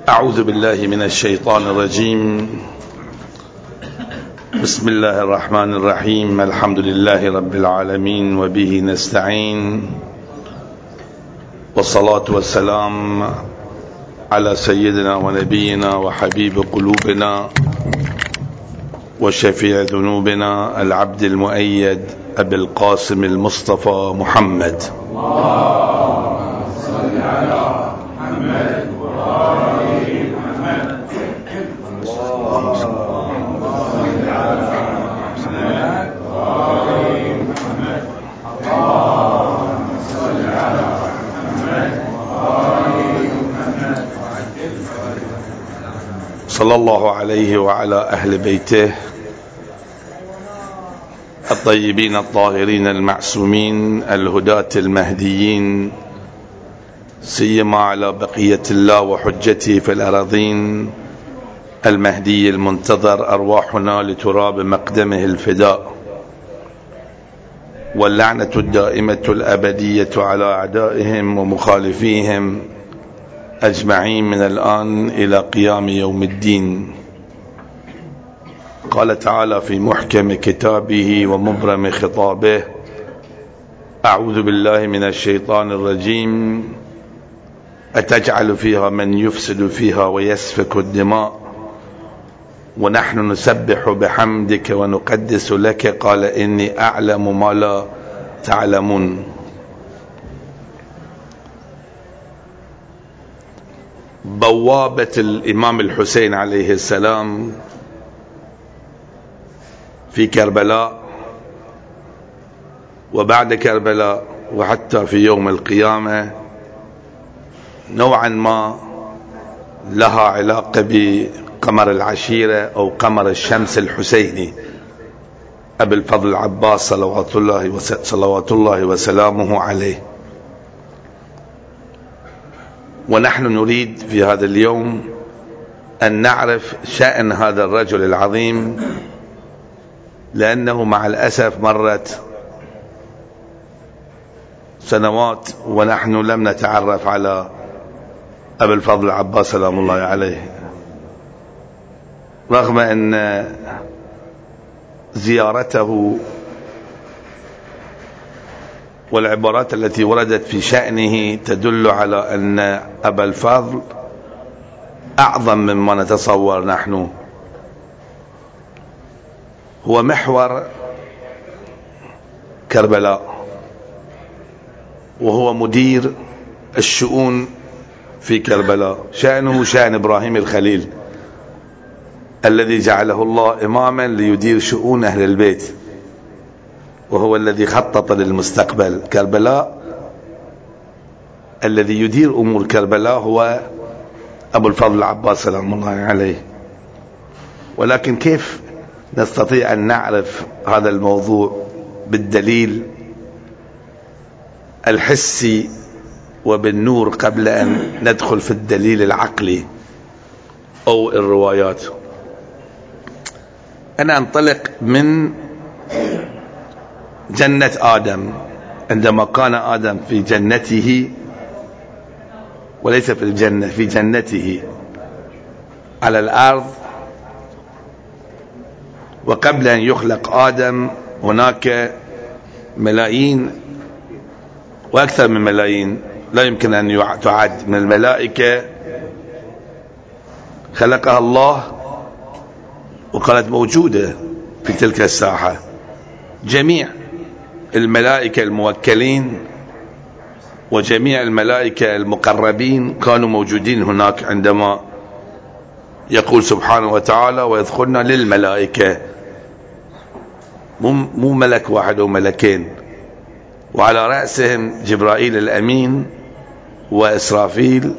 أعوذ بالله من الشيطان الرجيم. بسم الله الرحمن الرحيم. الحمد لله رب العالمين وبه نستعين، والصلاة والسلام على سيدنا ونبينا وحبيب قلوبنا وشفيع ذنوبنا العبد المؤيد أبي القاسم المصطفى محمد. اللهم صل على محمد وآل محمد. اللهم صل على محمد وآل محمد. اللهم صل على محمد وآل محمد. صلى الله عليه وعلى أهل بيته الطيبين الطاهرين المعصومين الهداة المهديين، سيما على بقية الله وحجته في الأراضين المهدي المنتظر، أرواحنا لتراب مقدمه الفداء، واللعنة الدائمة الأبدية على أعدائهم ومخالفيهم أجمعين من الآن إلى قيام يوم الدين. قال تعالى في محكم كتابه ومبرم خطابه: أعوذ بالله من الشيطان الرجيم. أتجعل فيها من يفسد فيها ويسفك الدماء ونحن نسبح بحمدك ونقدس لك، قال إني أعلم ما لا تعلمون. بوابة الإمام الحسين عليه السلام في كربلاء وبعد كربلاء وحتى في يوم القيامة نوعا ما لها علاقة بقمر العشيرة أو قمر الشمس الحسيني أبي الفضل العباس صلوات الله وسلامه عليه. ونحن نريد في هذا اليوم أن نعرف شأن هذا الرجل العظيم، لأنه مع الأسف مرت سنوات ونحن لم نتعرف على أبي الفضل العباس سلام الله عليه، رغم أن زيارته والعبارات التي وردت في شأنه تدل على أن أبا الفضل أعظم مما نتصور نحن. هو محور كربلاء، وهو مدير الشؤون في كربلاء. شأنه شأن إبراهيم الخليل الذي جعله الله إماما ليدير شؤون أهل البيت، وهو الذي خطط للمستقبل. كربلاء الذي يدير أمور كربلاء هو أبو الفضل العباس سلام الله عليه. ولكن كيف نستطيع أن نعرف هذا الموضوع بالدليل الحسي وبالنور قبل أن ندخل في الدليل العقلي أو الروايات؟ أنا أنطلق من جنة آدم، عندما كان آدم في جنته، وليس في الجنة، في جنته على الأرض. وقبل أن يخلق آدم هناك ملايين وأكثر من ملايين، لا يمكن أن تعد، من الملائكة خلقها الله وكانت موجودة في تلك الساحة. جميع الملائكة الموكلين وجميع الملائكة المقربين كانوا موجودين هناك، عندما يقول سبحانه وتعالى: ويذكرنا للملائكة. مو ملك واحد أو ملكين، وعلى رأسهم جبرائيل الأمين وإسرافيل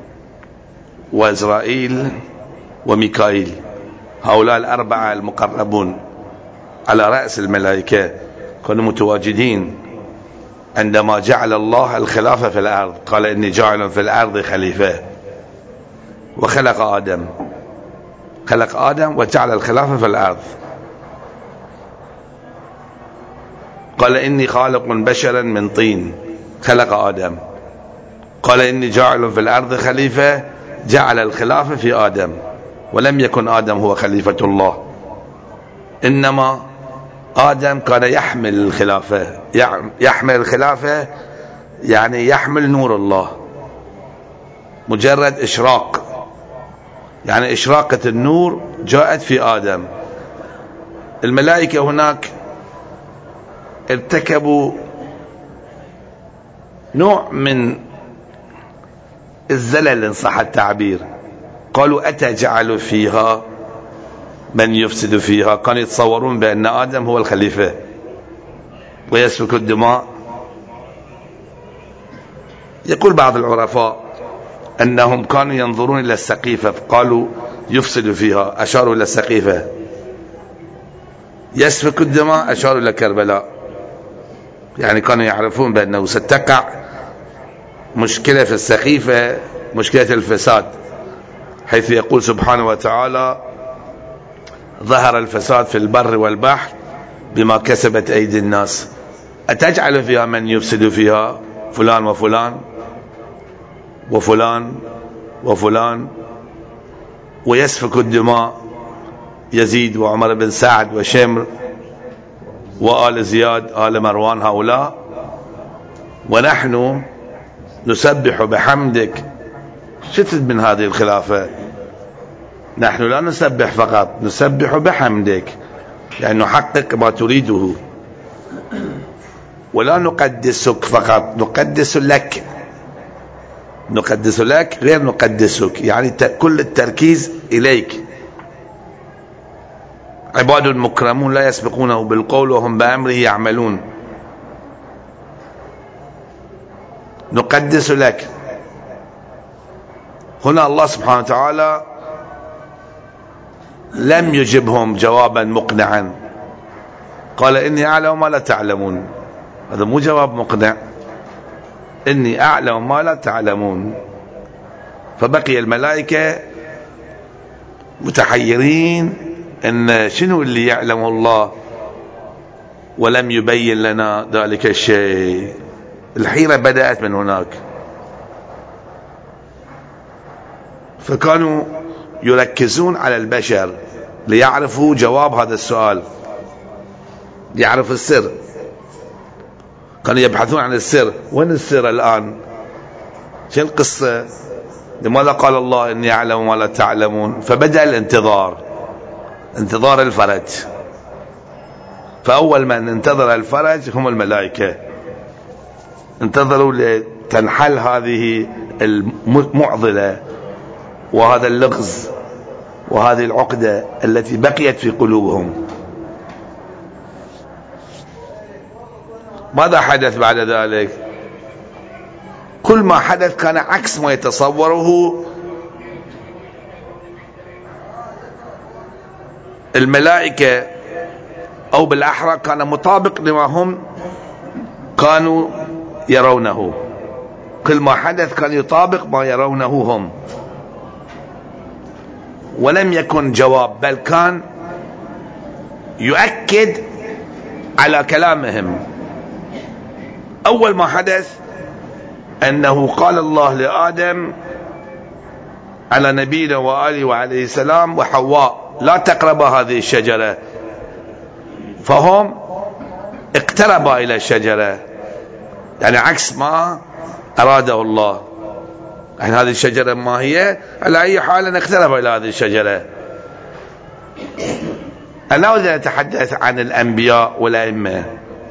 وإزرائيل وميكائيل. هؤلاء الأربعة المقربون على رأس الملائكة كانوا متواجدين عندما جعل الله الخلافة في الأرض. قال: إني جاعل في الأرض خليفة. وخلق آدم، خلق آدم وجعل الخلافة في الأرض. قال: إني خالق بشرا من طين. خلق آدم. قال: إني جاعل في الأرض خليفة، جعل الخلافة في آدم، ولم يكن آدم هو خليفة الله، إنما آدم كان يحمل الخلافة. يحمل الخلافة يعني يحمل نور الله، مجرد إشراق، يعني إشراقة النور جاءت في آدم. الملائكة هناك ارتكبوا نوع من الزلل إن صح التعبير، قالوا أتجعل فيها من يفسد فيها. كانوا يتصورون بأن آدم هو الخليفة ويسفك الدماء. يقول بعض العرفاء أنهم كانوا ينظرون إلى السقيفة فقالوا يفسد فيها، أشاروا إلى السقيفة. يسفك الدماء أشاروا إلى كربلاء. يعني كانوا يعرفون بأنه ستقع مشكلة في السقيفة، مشكلة الفساد، حيث يقول سبحانه وتعالى ظهر الفساد في البر والبحر بما كسبت أيدي الناس. أتجعل فيها من يفسد فيها، فلان وفلان وفلان وفلان، ويسفك الدماء يزيد وعمر بن سعد وشمر وآل زياد آل مروان هؤلاء، ونحن نسبح بحمدك. شتد من هذه الخلافة، نحن لا نسبح فقط، نسبح بحمدك، يعني نحقق ما تريده، ولا نقدسك فقط، نقدس لك. نقدس لك غير نقدسك، يعني كل التركيز إليك. عباد مكرمون لا يسبقونه بالقول وهم بأمره يعملون. نقدس لك. هنا الله سبحانه وتعالى لم يجبهم جوابا مقنعا، قال إني أعلم ما لا تعلمون. هذا مو جواب مقنع، إني أعلم ما لا تعلمون. فبقي الملائكة متحيرين إن شنو اللي يعلم الله ولم يبين لنا ذلك الشيء. الحيرة بدأت من هناك. فكانوا يركزون على البشر ليعرفوا جواب هذا السؤال، يعرف السر. كانوا يبحثون عن السر. وين السر الآن؟ شو القصة؟ لماذا قال الله إني أعلم ما لا تعلمون؟ فبدأ الانتظار، انتظار الفرج. فأول من انتظر الفرج هم الملائكة، انتظروا لتنحل هذه المعضلة وهذا اللغز وهذه العقدة التي بقيت في قلوبهم. ماذا حدث بعد ذلك؟ كل ما حدث كان عكس ما يتصوره الملائكة، أو بالأحرى كان مطابق لما هم كانوا يرونه. كل ما حدث كان يطابق ما يرونه هم، ولم يكن جواب، بل كان يؤكد على كلامهم. أول ما حدث أنه قال الله لآدم على نبينا وآله وعليه السلام وحواء لا تقربا هذه الشجرة، فهم اقتربا إلى الشجرة، يعني عكس ما أراده الله. يعني هذه الشجرة ما هي، على أي حال نقترب إلى هذه الشجرة. أنا أريد أن أتحدث عن الأنبياء والأئمة.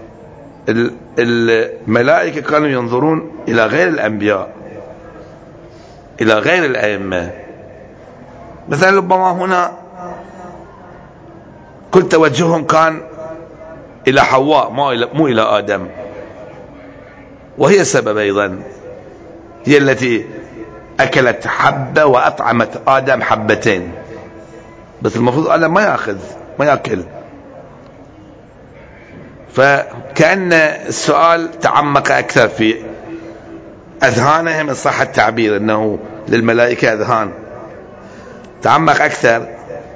الملائكة كانوا ينظرون إلى غير الأنبياء، إلى غير الأئمة. مثلا ربما هنا كل توجههم كان إلى حواء مو إلى آدم، وهي السبب أيضا، هي التي أكلت حبة وأطعمت آدم حبتين، بس المفروض آدم ما يأكل. فكأن السؤال تعمق أكثر في أذهانهم، إن صح التعبير، أنه للملائكة أذهان، تعمق أكثر.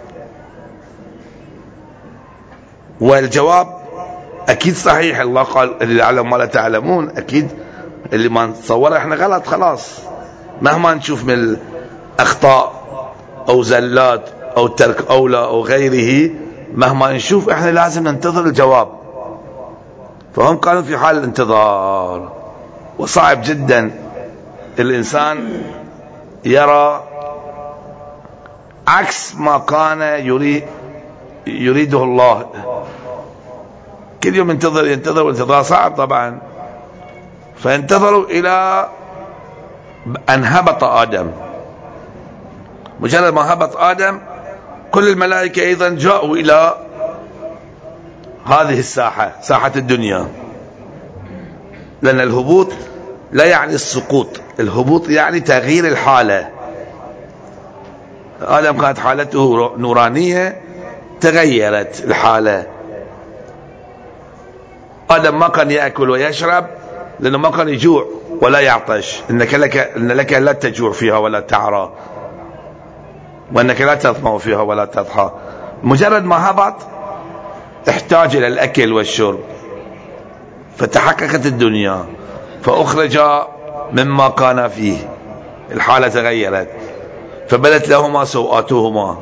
والجواب أكيد صحيح. الله قال اللي يعلم ما لا تعلمون. أكيد اللي ما نتصوره احنا غلط خلاص، مهما نشوف من أخطاء أو زلات أو ترك أولى أو غيره، مهما نشوف إحنا لازم ننتظر الجواب. فهم كانوا في حال الانتظار، وصعب جدا الإنسان يرى عكس ما كان يريده الله. كل يوم ينتظر والانتظار صعب طبعا. فانتظروا إلى أن هبط آدم. مجرد ما هبط آدم كل الملائكة أيضا جاءوا إلى هذه الساحة، ساحة الدنيا، لأن الهبوط لا يعني السقوط، الهبوط يعني تغيير الحالة. آدم كانت حالته نورانية، تغيرت الحالة. آدم ما كان يأكل ويشرب لأنه ما كان يجوع ولا يعطش. إن لك لا تجوع فيها ولا تعرى، وأنك لا تظمأ فيها ولا تضحى. مجرد ما هبط احتاج إلى الأكل والشرب، فتحققت الدنيا، فأخرج مما كان فيه، الحالة تغيرت، فبدت لهما سوآتهما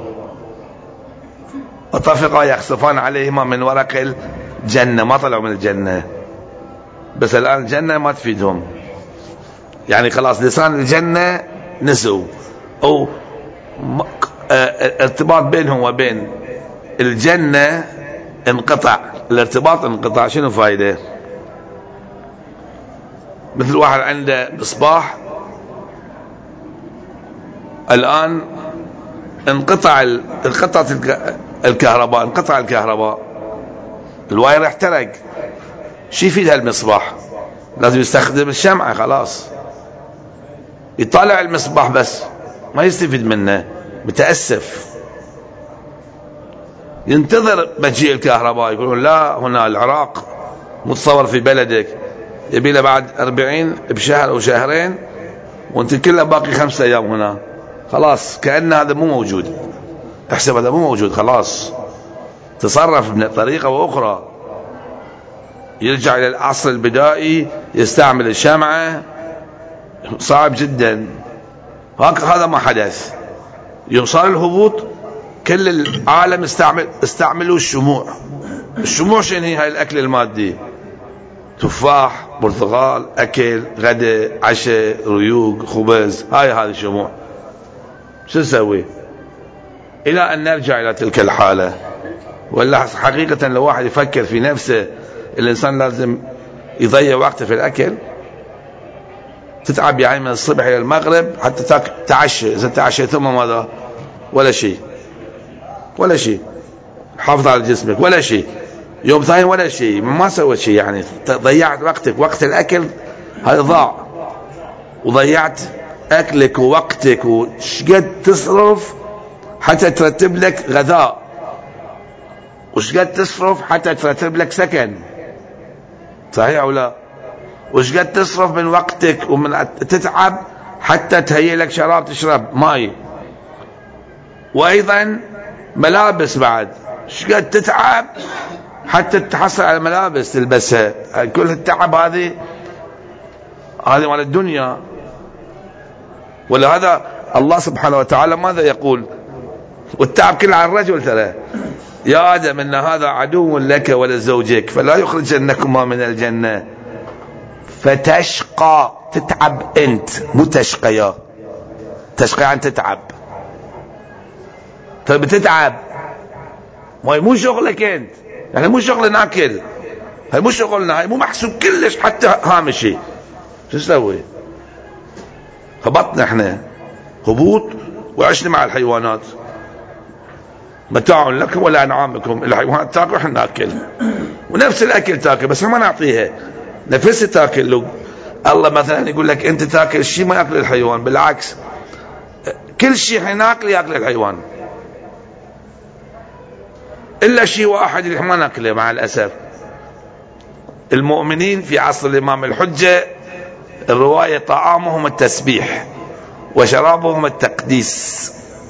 وطفقا يخصفان عليهما من ورق الجنة. ما طلعوا من الجنة، بس الآن الجنة ما تفيدهم، يعني خلاص لسان الجنة نسوا، أو ارتباط بينهم وبين الجنة انقطع، الارتباط انقطع. شنو فايدة؟ مثل واحد عنده مصباح الآن انقطع الكهرباء، انقطع الكهرباء، الواير احترق، شو يفيد هالمصباح؟ لازم يستخدم الشمعة. خلاص يطالع المصباح بس ما يستفيد منه، متأسف. ينتظر مجيء الكهرباء، يقولون لا، هنا العراق متصور في بلدك يبي له بعد 40 بشهر أو شهرين، وانت كله باقي 5 أيام هنا. خلاص كأن هذا مو موجود، احسب هذا مو موجود، خلاص تصرف بطريقة وأخرى. يرجع إلى العصر البدائي، يستعمل الشمعة، صعب جدا. هذا ما حدث. يوم صار الهبوط كل العالم استعملوا الشموع. الشموع شنو هي؟ هاي الأكل المادي، تفاح، برتقال، أكل، غداء، عشاء، ريوق، خبز، هذه الشموع. شو نسوي إلى أن نرجع إلى تلك الحالة؟ ولا حقيقة لو واحد يفكر في نفسه، الإنسان لازم يضيع وقته في الأكل. تتعب يعني من الصبح إلى المغرب حتى تعشى، إذا تعشى ثم ماذا؟ ولا شيء، ولا شيء. حافظ على جسمك ولا شيء. يوم ثاني ولا شيء، ما سويت شيء، يعني ضيعت وقتك. وقت الأكل هذا ضاع، وضيعت أكلك ووقتك. وشقد تصرف حتى ترتب لك غذاء، وشقد تصرف حتى ترتب لك سكن، صحيح أو لا؟ وشقد تصرف من وقتك ومن تتعب حتى تهيئ لك شراب تشرب، ماي، وأيضا ملابس بعد. شقد تتعب حتى تحصل على ملابس تلبسها. كل التعب هذه مال الدنيا. ولهذا الله سبحانه وتعالى ماذا يقول؟ والتعب كله على الرجل. ترى يا آدم إن هذا عدو لك ولزوجك فلا يخرجنكما من الجنة فتشقى. تتعب أنت، مو تشقى. تشقى عن تتعب، فبتتعب، مو شغلك أنت، يعني مو شغل ناكل، هاي مو شغلنا، هاي مو محسوب كلش حتى هامشي. شو نسوي؟ هبطنا احنا هبوط وعشنا مع الحيوانات. متاع لكم ولا أنعامكم. الحيوانات تاكل، احنا ناكل، ونفس الأكل تاكل، بس ما نعطيها نفس تاكل. لو الله مثلا يقول لك أنت تاكل شيء ما ياكل الحيوان، بالعكس كل شيء احنا ناكل ياكل الحيوان، إلا شيء واحد اللي ما ناكله مع الأسف. المؤمنين في عصر الإمام الحجة الرواية طعامهم التسبيح وشرابهم التقديس.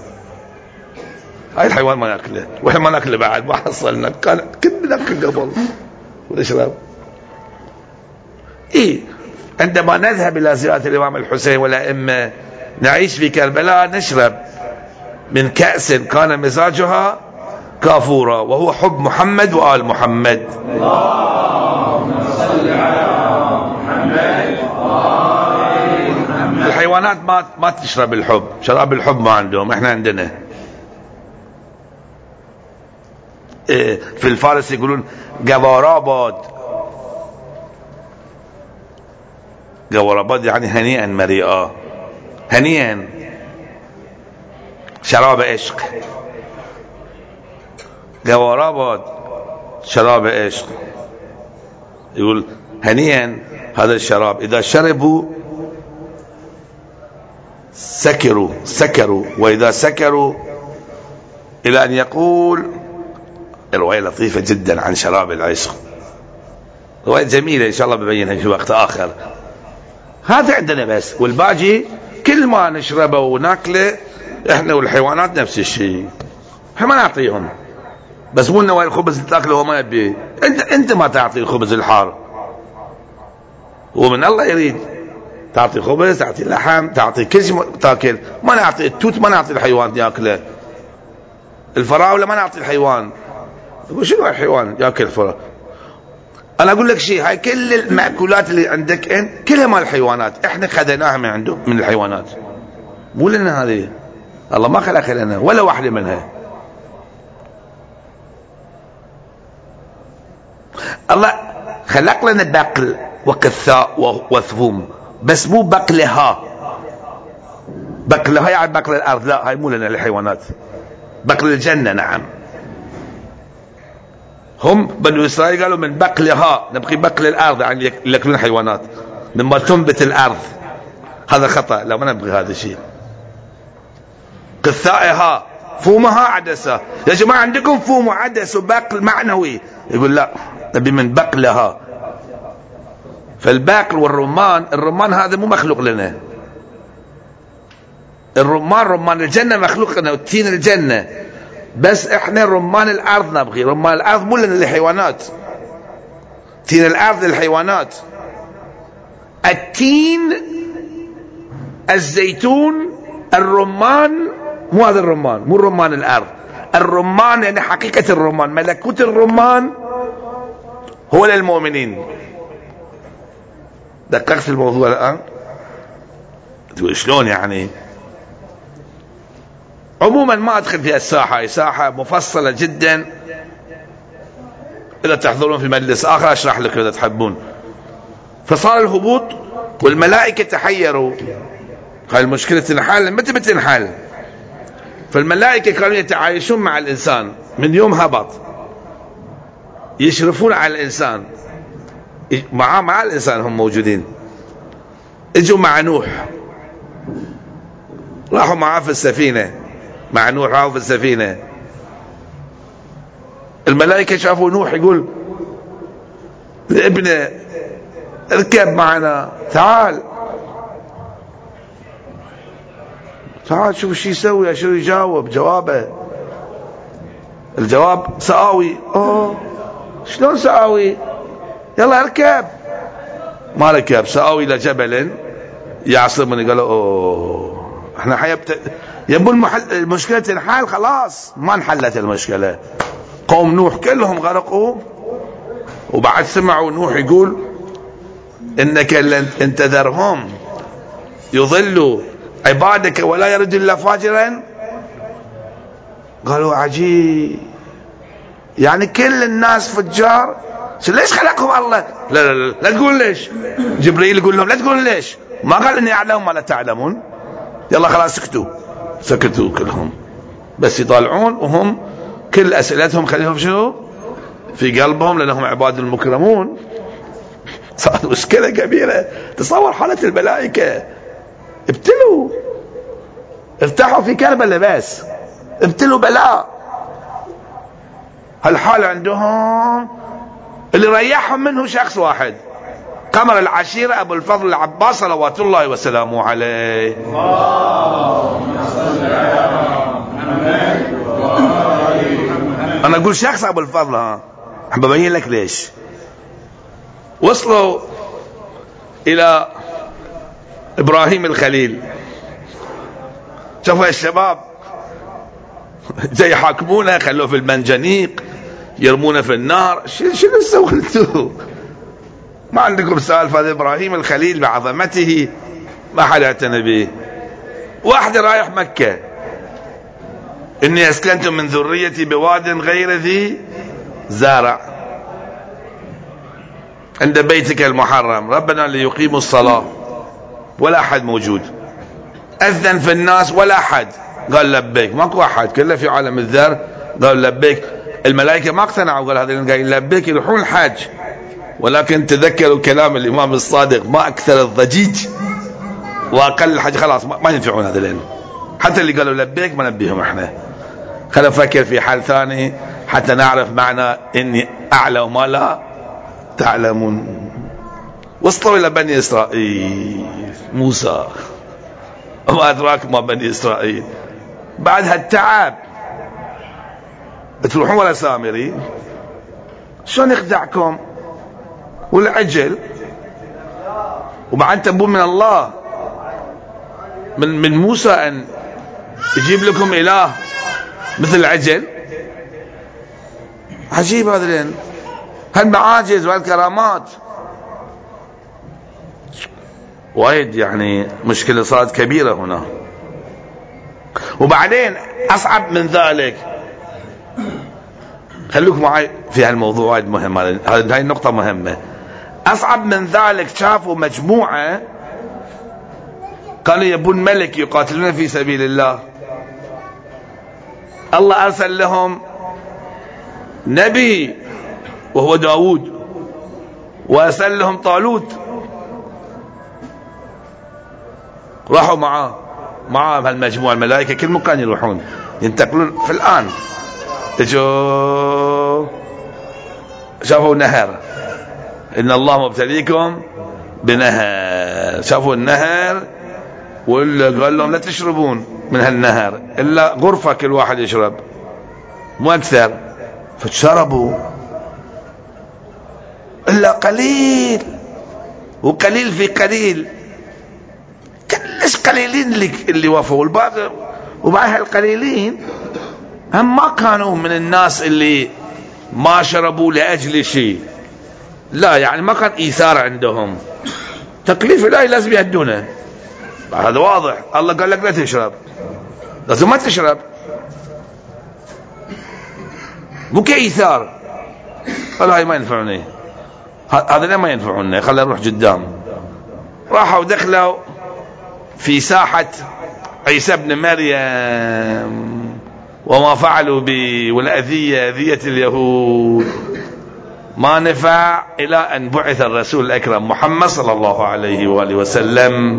هاي الحيوان ما ناكله، واحنا ما ناكله بعد، ما حصلنا، كان كنا ناكل قبل ونشرب. عندما نذهب إلى زيارة الإمام الحسين والأئمة نعيش في كربلاء نشرب من كأس كان مزاجها كافورا، وهو حب محمد وآل محمد. اللهم صل على محمد وآل محمد. الحيوانات ما تشرب الحب، شراب الحب ما عندهم، احنا عندنا. في الفارس يقولون قواراباد، قواراباد يعني هنيئا مريئا، هنيئا، شراب عشق. قواراباد شراب عشق، يقول هنيئا هذا الشراب، إذا شربوا سكروا وإذا سكروا، إلى أن يقول. رواية لطيفة جدا عن شراب العشق، رواية جميلة إن شاء الله ببينها في وقت آخر. هذا عندنا بس، والباقي كل ما نشربه وناكله احنا والحيوانات نفس الشيء، احنا ما نعطيهم. بس مو انه الخبز اللي تاكله هو ما يبيه، انت ما تعطي الخبز الحار، ومن الله يريد تعطي خبز، تعطي لحم، تعطي كل شيء تاكل. ما نعطي التوت، ما نعطي الحيوان ياكله. الفراولة ما نعطي الحيوان. يقول شنو الحيوان ياكل فراولة؟ انا اقول لك شيء، هاي كل المأكولات اللي عندك انت كلها مال الحيوانات، احنا خذيناها من عنده، من الحيوانات، مو لنا هذه. الله ما خلق لنا ولا واحدة منها. الله خلق لنا بقل وكثاء وثوم، بس مو بقلها. بقلها يعني بقل الارض، لا هاي مو لنا الحيوانات. بقل الجنة نعم. هم بنو اسرائيل قالوا من بقلها، نبغي بقل الارض يعني ياكلون حيوانات مما تنبت الارض، هذا خطأ، لا ما نبغي هذا الشيء. قثائها، فومها، عدسها. يا جماعة عندكم فوم وعدس وبقل معنوي، يقول لا نبي من بقلها. فالباقل والرمان، الرمان هذا مو مخلوق لنا، الرمان رمان الجنة مخلوق لنا، وتين الجنة، بس احنا رمان الارض نبغي. رمان الارض مو لنا للحيوانات، تين الارض للحيوانات. التين، الزيتون، الرمان، مو هذا الرمان، مو رمان الارض. الرمان يعني حقيقة الرمان، ملكوت الرمان هو للمؤمنين. دققت الموضوع الآن؟ تقول شلون يعني؟ عموما ما أدخل في الساحة، هي ساحة مفصلة جدا، إذا تحضرون في مجلس آخر أشرح لكم إذا تحبون. فصار الهبوط والملائكة تحيروا، هاي المشكلة تنحل متى بتنحل؟ فالملائكة كانوا يتعايشون مع الإنسان من يوم هبط، يشرفون على الإنسان، مع الإنسان هم موجودين. اجوا مع نوح، راحوا معاه في السفينة، مع نوح راحوا في السفينة. الملائكة شافوا نوح يقول لابنه اركب معنا، تعال شوف شو يسوي، شو يجاوب. جوابه الجواب سآوي. شلون سآوي؟ يلا اركب. ما ركب، سآوي إلى جبل يعصمني. قالوا احنا يبون المشكلة تنحل، خلاص ما انحلت المشكلة. قوم نوح كلهم غرقوا، وبعد سمعوا نوح يقول انك لن تذرهم يضلوا عبادك ولا يرد الا فاجرا. قالوا عجيب، يعني كل الناس فجار؟ ليش خلقهم الله؟ لا تقول ليش. جبريل يقول لهم لا تقول ليش، ما قال اني اعلم ما لا تعلمون. يلا خلاص سكتوا كلهم، بس يطالعون وهم كل اسئلتهم خليهم شنو في قلبهم، لانهم عباد المكرمون. صارت مشكلة كبيرة. تصور حالة الملائكة، ابتلوا، ارتاحوا في كربلاء بس ابتلوا بلاء. هالحالة عندهم اللي ريحهم منه شخص واحد، قمر العشيرة أبو الفضل العباس صلوات الله وسلامه عليه. أنا أقول شخص أبو الفضل، ببين لك ليش. وصلوا إلى إبراهيم الخليل شوفوا الشباب زي يحاكمونه، خلوه في المنجنيق، يرمونه في النار. شنو تسوون انتم؟ ما عندكم سالفة إبراهيم الخليل بعظمته ما حد اعتنى به. واحد رايح مكة، إني أسكنت من ذريتي بواد غير ذي زارع عند بيتك المحرم ربنا ليقيموا الصلاة، ولا أحد موجود. أذن في الناس ولا أحد قال لبيك، ماكو أحد، كله في عالم الذر قال لبيك. الملائكة ما اقتنعوا، قال هذين قايلين لبيك يروحون الحج. ولكن تذكروا كلام الإمام الصادق: ما أكثر الضجيج وأقل الحج. خلاص ما ينفعون هذين، حتى اللي قالوا لبيك ما نبيهم احنا. خلينا نفكر في حال ثاني حتى نعرف معنى إني أعلم ما لا تعلمون. وصلوا إلى بني إسرائيل موسى، وما أدراك ما بني إسرائيل. بعد هالتعب تروحون ولا سامري، شلون يخدعكم والعجل، وبعد تبون من الله من موسى أن يجيب لكم إله مثل العجل. عجيب هذين هالمعاجز والكرامات. وايد يعني مشكلة صارت كبيرة هنا. وبعدين أصعب من ذلك، خلوك معي في هالموضوع وايد مهم، هاي النقطة مهمة. أصعب من ذلك، شافوا مجموعة كانوا يبون ملك يقاتلون في سبيل الله. الله أرسل لهم نبي وهو داود، وأرسل لهم طالوت، راحوا معاه هالمجموعة الملائكة كل مكان يروحون ينتقلون. في الآن شافوا نهر، إن الله مبتليكم بنهر. شافوا النهر وقال لهم لا تشربون من هالنهر إلا غرفة كل واحد يشرب، مو أكثر. فشربوا إلا قليل، وقليل في قليل، كلش قليلين اللي وفوا. الباقي وبعد هالقليلين هم ما كانوا من الناس اللي ما شربوا لأجل شيء، لا، يعني ما كان إيثار عندهم. تكليف الهي لازم يهدونه، هذا واضح. الله قال لك لا تشرب، لازم ما تشرب، مو كإيثار. قال هاي ما ينفعني، هذا ما ينفعنا، خلينا نروح قدام. راحوا دخلوا في ساحة عيسى ابن مريم، وما فعلوا والأذية أذية اليهود ما نفع إلى أن بعث الرسول الأكرم محمد صلى الله عليه وآله وسلم.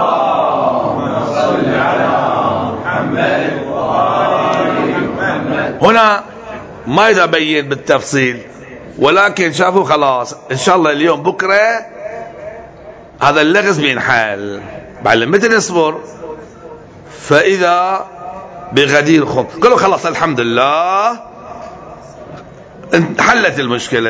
هنا ما يبين بالتفصيل، ولكن شافوا خلاص إن شاء الله اليوم بكرة هذا اللغز بينحل. بعد متى نصبر؟ فإذا بغدير خم. قالوا خلاص الحمد لله انحلت المشكلة،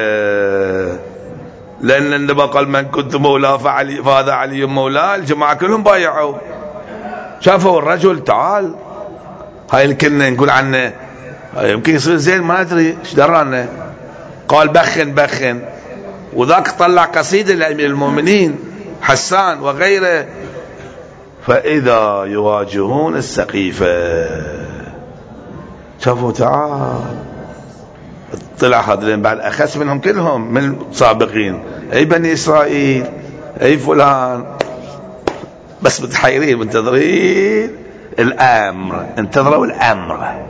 لأن النبي قال من كنت مولاه فهذا علي مولاه. الجماعة كلهم بايعوا. شافوا الرجل تعال، هاي الكلمة نقول عنه يمكن يصير زين، ما ندري ايش درانا. قال بخن، وذاك طلع قصيدة لأمير المؤمنين حسان وغيره. فإذا يواجهون السقيفة، شافوا تعال، طلع هذين بعد أخس منهم كلهم من السابقين، أي بني إسرائيل أي فلان، بس متحيرين منتظرين الأمر، انتظروا الأمر.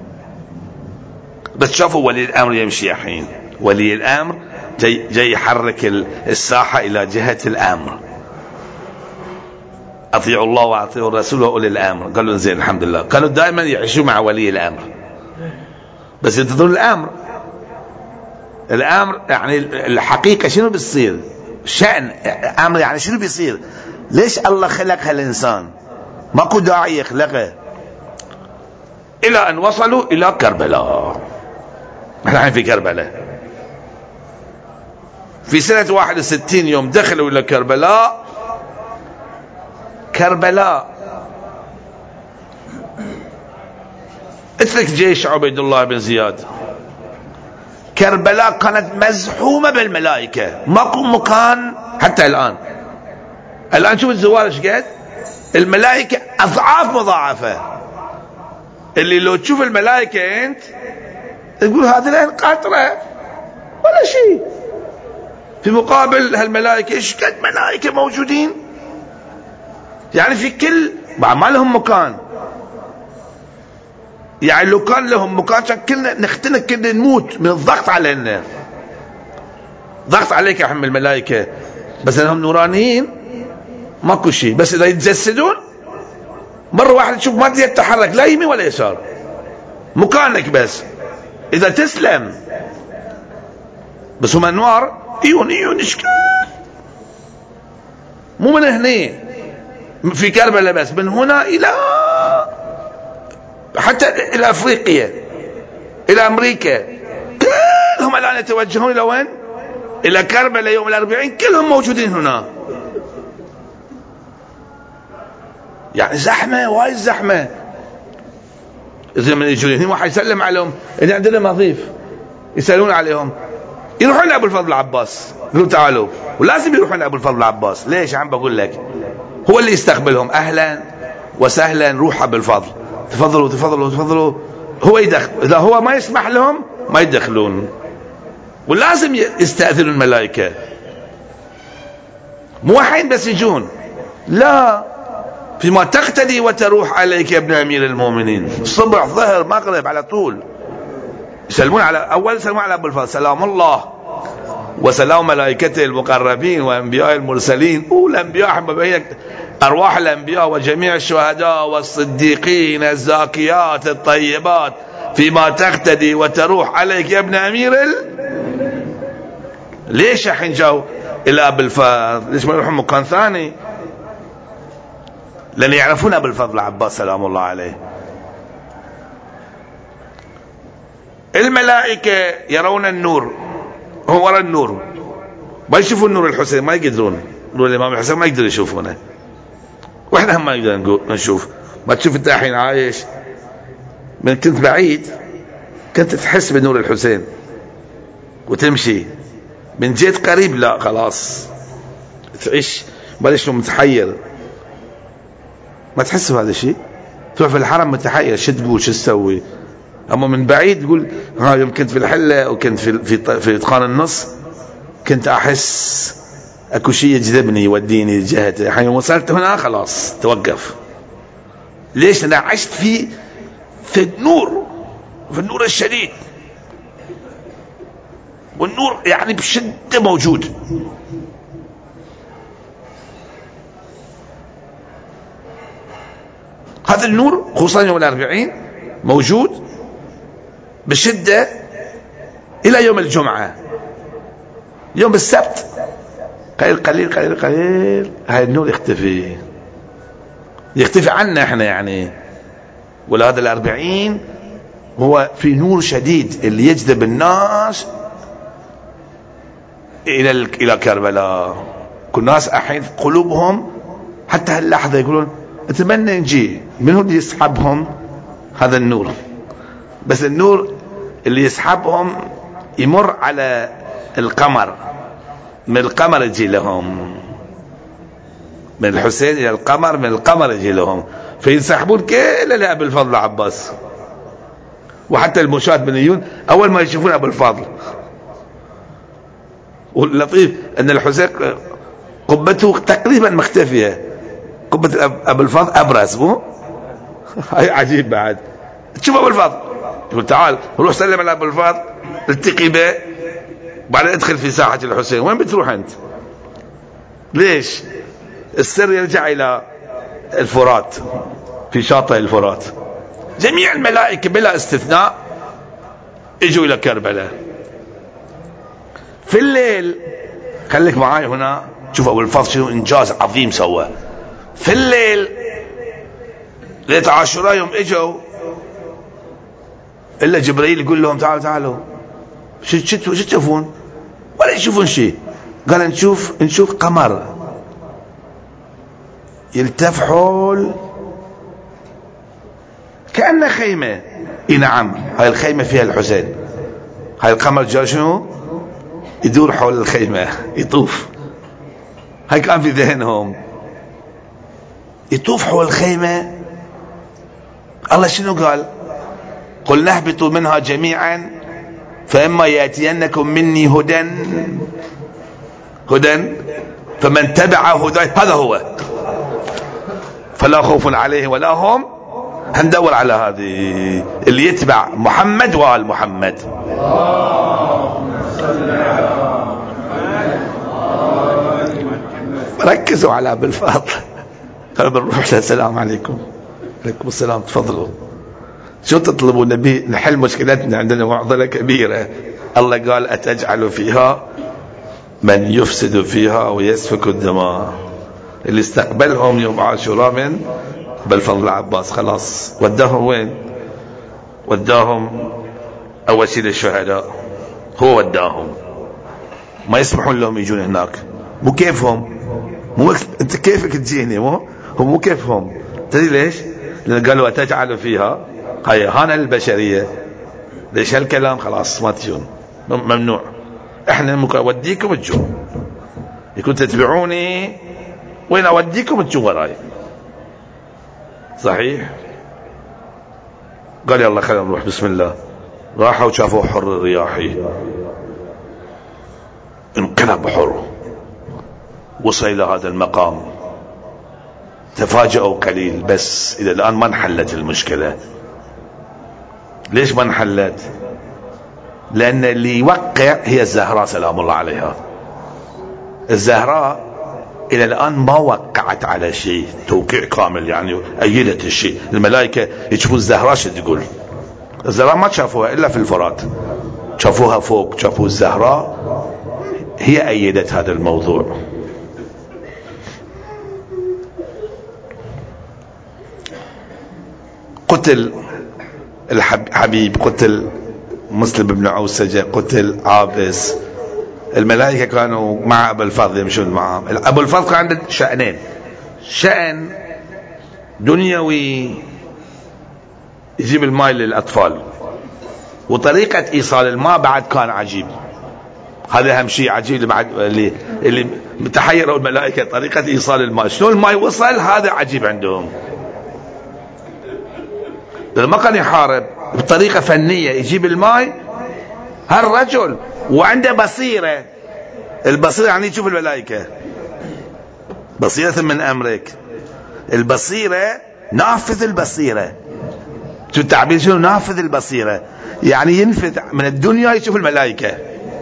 بس شافوا ولي الأمر يمشي الحين، ولي الأمر جاي يحرك الساحة إلى جهة الأمر. أطيعوا الله وأطيعوا الرسول وأولي الأمر. قالوا زين الحمد لله. كانوا دائما يعيشوا مع ولي الأمر، بس ينتظرون الأمر يعني الحقيقة شنو بيصير، شأن أمر يعني شنو بيصير، ليش الله خلق هالإنسان، ماكو داعي يخلقه. إلى أن وصلوا إلى كربلاء. احنا الحين في كربلاء في سنة 61. يوم دخلوا إلى كربلاء اترك جيش عبيد الله بن زياد. كربلاء كانت مزحومة بالملائكة، ماكو مكان حتى الآن شوف الزوار ايش قد الملائكة أضعاف مضاعفة. اللي لو تشوف الملائكة أنت تقول هذه الآن قاطرة ولا شيء، في مقابل هالملائكة ايش قد ملائكة موجودين، يعني في كل ما لهم مكان. يعني لو كان لهم مكان كان كلنا نختنق، كلنا نموت من الضغط علينا. ضغط عليك يا حم الملائكة، بس انهم نورانيين ماكو شيء. بس اذا يتجسدون مرة واحدة تشوف ما تتحرك لا يمين ولا يسار، مكانك بس اذا تسلم. بس هم انوار عيون اشكال، مو من هنا في كربلاء بس، من هنا الى حتى الى افريقيا الى امريكا، كلهم الان يتوجهون الى وين؟ الى كربلاء يوم الاربعين، كلهم موجودين هنا. يعني زحمه، وايد زحمه. اذا من يجون هنا واحد يسلم عليهم، اللي عندنا مضيف يسالون عليهم، يروحون لابو الفضل العباس يقولوا تعالوا، ولازم يروحون لابو الفضل العباس. ليش؟ عم بقول لك هو اللي يستقبلهم، اهلا وسهلا، روح ابو الفضل، تفضلوا تفضلوا تفضلوا. هو يدخل، اذا هو ما يسمح لهم ما يدخلون، ولازم يستأذنوا الملائكة. مو وحين بس يجون، لا، فيما تقتدي وتروح عليك يا ابن امير المؤمنين، صبح ظهر مغرب على طول يسلمون على اول، يسلمون على ابو الفضل، سلام الله وسلام ملائكته المقربين وانبياء المرسلين. والانبياء ببينك ارواح الانبياء وجميع الشهداء والصديقين الزاكيات الطيبات، فيما تقتدي وتروح عليك يا ابن امير ليش الحين جاوا الى ابو الفضل؟ ليش ما يروحون مكان ثاني؟ لان يعرفون ابو الفضل العباس سلام الله عليه. الملائكة يرون النور، هو وراء النور، ما يشوفون نور الحسين، ما يقدرون، نور الامام الحسين ما يقدرون يشوفونه، واحنا هم ما نقدر نشوف. ما تشوف انت الحين عايش، من كنت بعيد كنت تحس بنور الحسين وتمشي، من جيت قريب لا خلاص تعيش ما شلون متحير، ما تحس بهذا الشيء. تروح في الحرم متحير شو تقول شو تسوي، اما من بعيد تقول ها يوم كنت في الحله وكنت في اتقان النص كنت احس اكو شيء يجذبني يوديني لجهته، الحين وصلت هنا خلاص توقف. ليش؟ انا عشت في النور، في النور الشديد، والنور يعني بشده موجود. هذا النور خصوصا يوم الاربعين موجود بشده الى يوم الجمعه. يوم السبت قليل قليل قليل قليل هاي النور يختفي عنا احنا يعني. ولهذا الاربعين هو في نور شديد اللي يجذب الناس الى كربلاء. كل الناس الحين قلوبهم حتى هاللحظه يقولون اتمنى نجي. من هو اللي يسحبهم؟ هذا النور. بس النور اللي يسحبهم يمر على القمر، من القمر يجي لهم، من الحسين الى القمر، من القمر يجي لهم، فينسحبون كل لأبو الفضل العباس. وحتى المشاة بنيون اول ما يشوفون ابو الفضل. واللطيف ان الحسين قبته تقريبا مختفيه، قبة ابو الفضل ابرز، مو هاي عجيب بعد. تشوف ابو الفضل يقول تعال روح سلم على ابو الفضل التقي به، بعدين ادخل في ساحة الحسين. وين بتروح انت؟ ليش؟ السر يرجع الى الفرات، في شاطئ الفرات جميع الملائكة بلا استثناء اجوا الى كربلاء في الليل. خليك معاي هنا، شوف ابو الفضل شنو انجاز عظيم سوى. في الليل ليلة عاشوراء يوم اجوا الا جبريل يقول لهم تعالوا تعالوا، شو تشوفون؟ ولا يشوفون شيء. قال نشوف قمر يلتف حول كأنه خيمة اي نعم، هاي الخيمة فيها الحسين. هاي القمر جاء شنو؟ يدور حول الخيمة، يطوف. هاي كان في ذهنهم، يطوف حول الخيمة. الله شنو قال؟ قل نهبطوا منها جميعا فإما يأتينكم مني هدى فمن تبع هداي، هذا هو، فلا خوف عليه ولا هم. هندور على هذه اللي يتبع محمد وآل محمد. ركزوا على أبي الفضل. قالوا بنروح. السلام عليكم. عليكم السلام، تفضلوا. شو تطلبوا؟ نبي نحل مشكلتنا، عندنا معضلة كبيرة. الله قال أتجعل فيها من يفسد فيها ويسفك الدماء. اللي استقبلهم يوم عاشوراء من بالفضل العباس، خلاص وداهم وين؟ وداهم أول شيء للشهداء، هو وداهم. ما يسمحون لهم يجون هناك، مو كيفهم. مو انت كيفك تجيني، مو كيفهم. تدري ليش؟ لأن قالوا أتجعل فيها، هاي هانا البشرية. ليش هالكلام؟ خلاص ما تجون، ممنوع. احنا اوديكم تجون، يكون تتبعوني وين اوديكم تجون وراي. صحيح. قال يلا خلينا نروح، بسم الله. راحوا وشافوا حر الرياحي، انقلب حر، وصل الى هذا المقام. تفاجئوا قليل، بس الى الان ما انحلت المشكلة. ليش ما انحلت؟ لان اللي يوقع هي الزهراء سلام الله عليها. الزهراء الى الان ما وقعت على شيء توقيع كامل، يعني ايدت الشيء. الملائكة يشوفوا الزهراء شو تقول. الزهراء ما شافوها الا في الفرات، شافوها فوق، شافوا الزهراء هي ايدت هذا الموضوع. قتل الحبيب، قتل مسلم بن عوسجة، قتل عابس. الملائكة كانوا مع أبو الفضل يمشون معهم. أبو الفضل كان عنده شأنين: شأن دنيوي يجيب الماء للأطفال، وطريقة إيصال الماء بعد كان عجيب. هذا أهم شيء عجيب اللي متحيروا الملائكة، طريقة إيصال الماء، شلون الماء وصل، هذا عجيب عندهم. لما كان يحارب بطريقة فنية يجيب الماء هالرجل، وعنده بصيرة. البصيرة يعني يشوف الملائكة، بصيرة من أمرك. البصيرة نافذ البصيرة، شو التعبير؟ شنو نافذ البصيرة؟ يعني ينفذ من الدنيا يشوف الملائكة.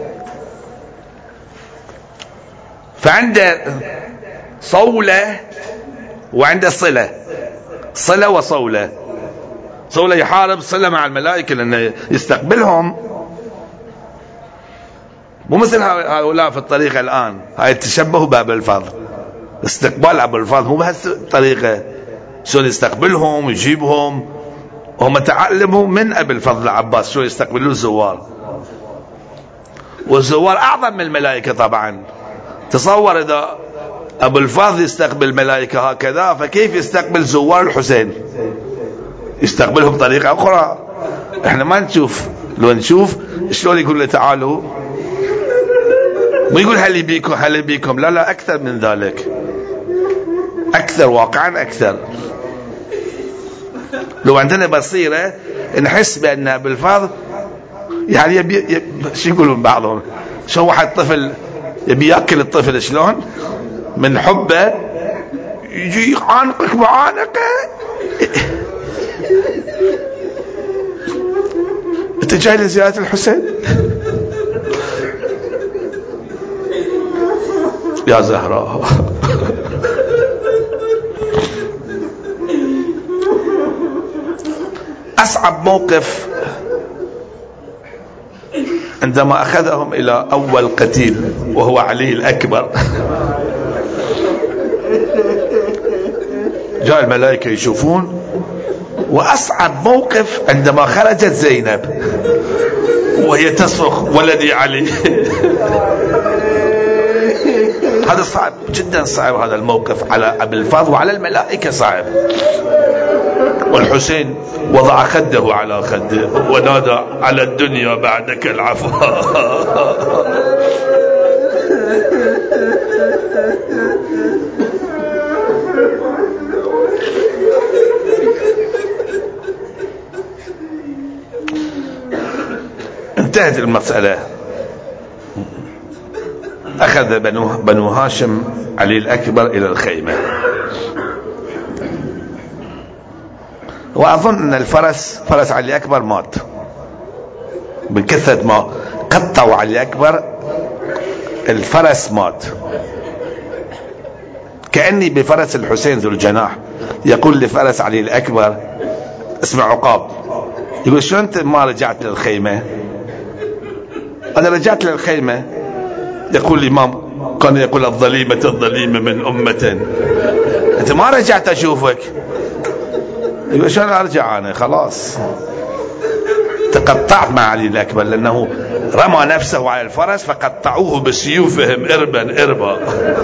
فعنده صولة وعنده صلة، صلة وصولة. صولة يحارب، صلة مع الملائكة لأنه يستقبلهم. مو مثل هؤلاء في الطريقة الآن، هاي تشبهوا بأبي الفضل. استقبال أبو الفضل مو بهالطريقة، شلون يستقبلهم ويجيبهم. هم تعلموا من أبي الفضل العباس شو يستقبلوا الزوار، والزوار أعظم من الملائكة طبعا. تصور إذا أبو الفضل يستقبل الملائكة هكذا، فكيف يستقبل زوار الحسين؟ يستقبلهم بطريقة أخرى. احنا ما نشوف، لو نشوف شلون يقول له تعالوا، ما يقول هل بيكم هل بيكم، لا لا، أكثر من ذلك، أكثر واقعا أكثر. لو عندنا بصيرة نحس بأن أبو الفضل يعني شو يقولون بعضهم، شو واحد طفل يبي يأكل الطفل شلون من حبه يجي يعانقك معانقة. انت جاي لزيارة الحسين يا زهراء. أصعب موقف عندما أخذهم إلى أول قتيل وهو علي الأكبر. جاء الملائكة يشوفون. وأصعب موقف عندما خرجت زينب وهي تصرخ ولدي علي. هذا صعب جدا، صعب هذا الموقف على أبي الفضل وعلى الملائكة صعب. والحسين وضع خده على خده ونادى على الدنيا بعدك العفو. انتهت المسألة. أخذ بنو هاشم علي الأكبر إلى الخيمة، وأظن أن فرس علي الأكبر مات من كثرة ما قطعوا علي الأكبر، الفرس مات. كأني بفرس الحسين ذو الجناح يقول لفرس علي الأكبر اسمع عقاب، يقول شو أنت ما رجعت للخيمة؟ أنا رجعت للخيمة. يقول الإمام كان يقول الظليمة من أمة، أنت ما رجعت أشوفك. يقول شلون أرجع أنا؟ خلاص تقطعت مع علي الأكبر، لأنه رمى نفسه على الفرس فقطعوه بسيوفهم إربا إربا.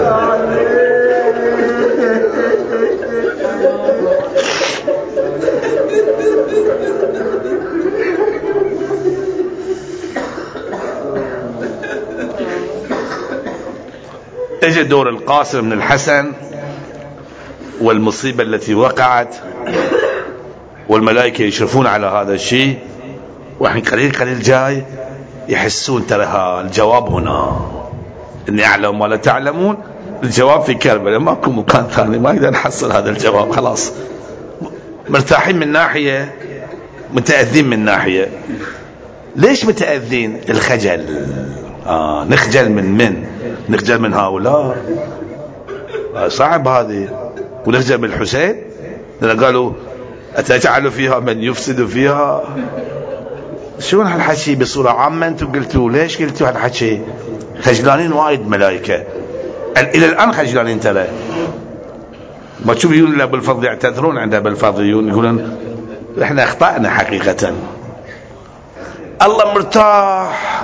اجى دور القاسم بن الحسن والمصيبة التي وقعت، والملائكة يشرفون على هذا الشيء، وحين قليل جاي يحسون ترى الجواب هنا، إني أعلم ما لا تعلمون. الجواب في كربلاء، ماكو مكان ثاني ما نقدر نحصل هذا الجواب. خلاص مرتاحين من ناحية، متأذين من ناحية. ليش متأذين؟ الخجل. نخجل من نخجل من هؤلاء، صعب هذه. ونخجل من الحسين لأن قالوا أتجعل فيها من يفسد فيها. شو هالحكي بصورة عامة انتم قلتوا؟ ليش قلتوا هالحكي؟ خجلانين وايد ملائكة إلى الآن، خجلانين ترى. ما تشوف يقولون أبو الفضل يعتذرون عند أبو الفضل، يقولون إحنا أخطأنا حقيقة. الله مرتاح